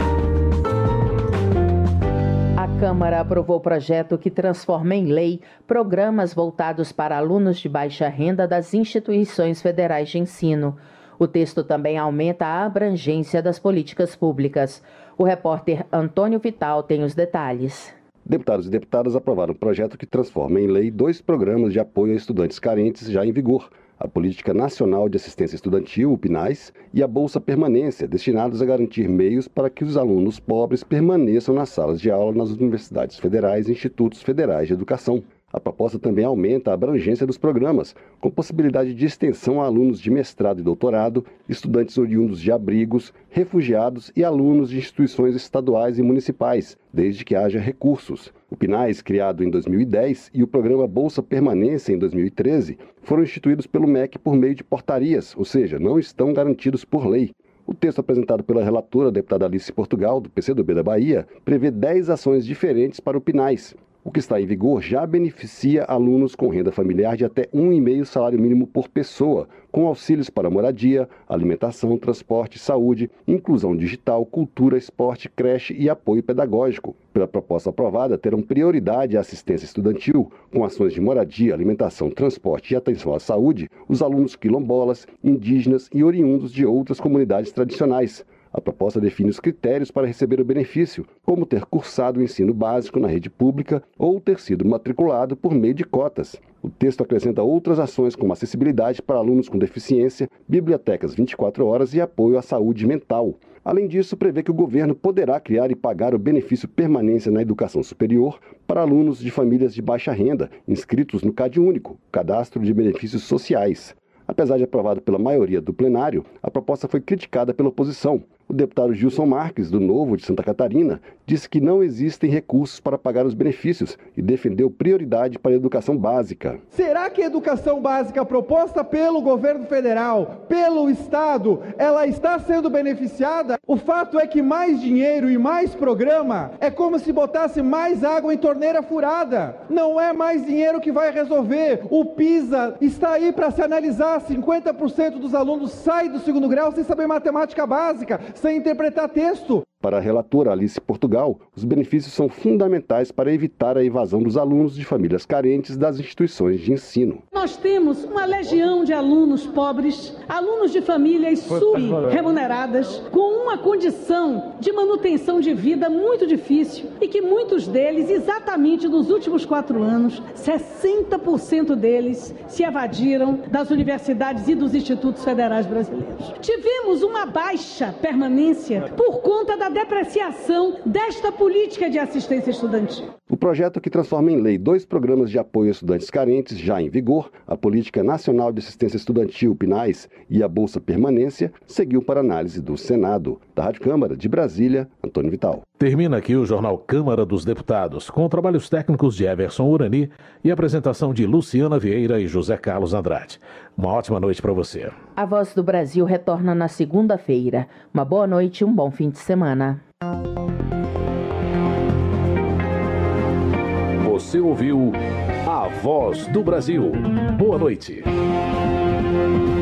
A Câmara aprovou o projeto que transforma em lei programas voltados para alunos de baixa renda das instituições federais de ensino. O texto também aumenta a abrangência das políticas públicas. O repórter Antônio Vital tem os detalhes. Deputados e deputadas aprovaram um projeto que transforma em lei dois programas de apoio a estudantes carentes já em vigor: a Política Nacional de Assistência Estudantil, o PNAES, e a Bolsa Permanência, destinados a garantir meios para que os alunos pobres permaneçam nas salas de aula nas universidades federais e institutos federais de educação. A proposta também aumenta a abrangência dos programas, com possibilidade de extensão a alunos de mestrado e doutorado, estudantes oriundos de abrigos, refugiados e alunos de instituições estaduais e municipais, desde que haja recursos. O PNAES, criado em dois mil e dez, e o programa Bolsa Permanência em dois mil e treze, foram instituídos pelo M E C por meio de portarias, ou seja, não estão garantidos por lei. O texto apresentado pela relatora, a deputada Alice Portugal, do P C do B da Bahia, prevê dez ações diferentes para o PNAES. O que está em vigor já beneficia alunos com renda familiar de até um vírgula cinco salário mínimo por pessoa, com auxílios para moradia, alimentação, transporte, saúde, inclusão digital, cultura, esporte, creche e apoio pedagógico. Pela proposta aprovada, terão prioridade a assistência estudantil, com ações de moradia, alimentação, transporte e atenção à saúde, os alunos quilombolas, indígenas e oriundos de outras comunidades tradicionais. A proposta define os critérios para receber o benefício, como ter cursado o ensino básico na rede pública ou ter sido matriculado por meio de cotas. O texto acrescenta outras ações como acessibilidade para alunos com deficiência, bibliotecas vinte e quatro horas e apoio à saúde mental. Além disso, prevê que o governo poderá criar e pagar o benefício permanência na educação superior para alunos de famílias de baixa renda, inscritos no CadÚnico, Cadastro de Benefícios Sociais. Apesar de aprovado pela maioria do plenário, a proposta foi criticada pela oposição. O deputado Gilson Marques, do Novo de Santa Catarina, disse que não existem recursos para pagar os benefícios e defendeu prioridade para a educação básica. Será que a educação básica proposta pelo governo federal, pelo Estado, ela está sendo beneficiada? O fato é que mais dinheiro e mais programa é como se botasse mais água em torneira furada. Não é mais dinheiro que vai resolver. O PISA está aí para se analisar. cinquenta por cento dos alunos saem do segundo grau sem saber matemática básica, sem interpretar texto. Para a relatora Alice Portugal, os benefícios são fundamentais para evitar a evasão dos alunos de famílias carentes das instituições de ensino. Nós temos uma legião de alunos pobres, alunos de famílias sub-remuneradas, com uma condição de manutenção de vida muito difícil e que muitos deles, exatamente nos últimos quatro anos, sessenta por cento deles se evadiram das universidades e dos institutos federais brasileiros. Tivemos uma baixa permanência por conta da depreciação desta política de assistência estudantil. O projeto que transforma em lei dois programas de apoio a estudantes carentes já em vigor, a Política Nacional de Assistência Estudantil, PNAES, e a Bolsa Permanência, seguiu para análise do Senado. Da Rádio Câmara de Brasília, Antônio Vital. Termina aqui o Jornal Câmara dos Deputados, com trabalhos técnicos de Everson Urani e apresentação de Luciana Vieira e José Carlos Andrade. Uma ótima noite para você. A Voz do Brasil retorna na segunda-feira. Uma boa noite e um bom fim de semana. Você ouviu A Voz do Brasil. Boa noite.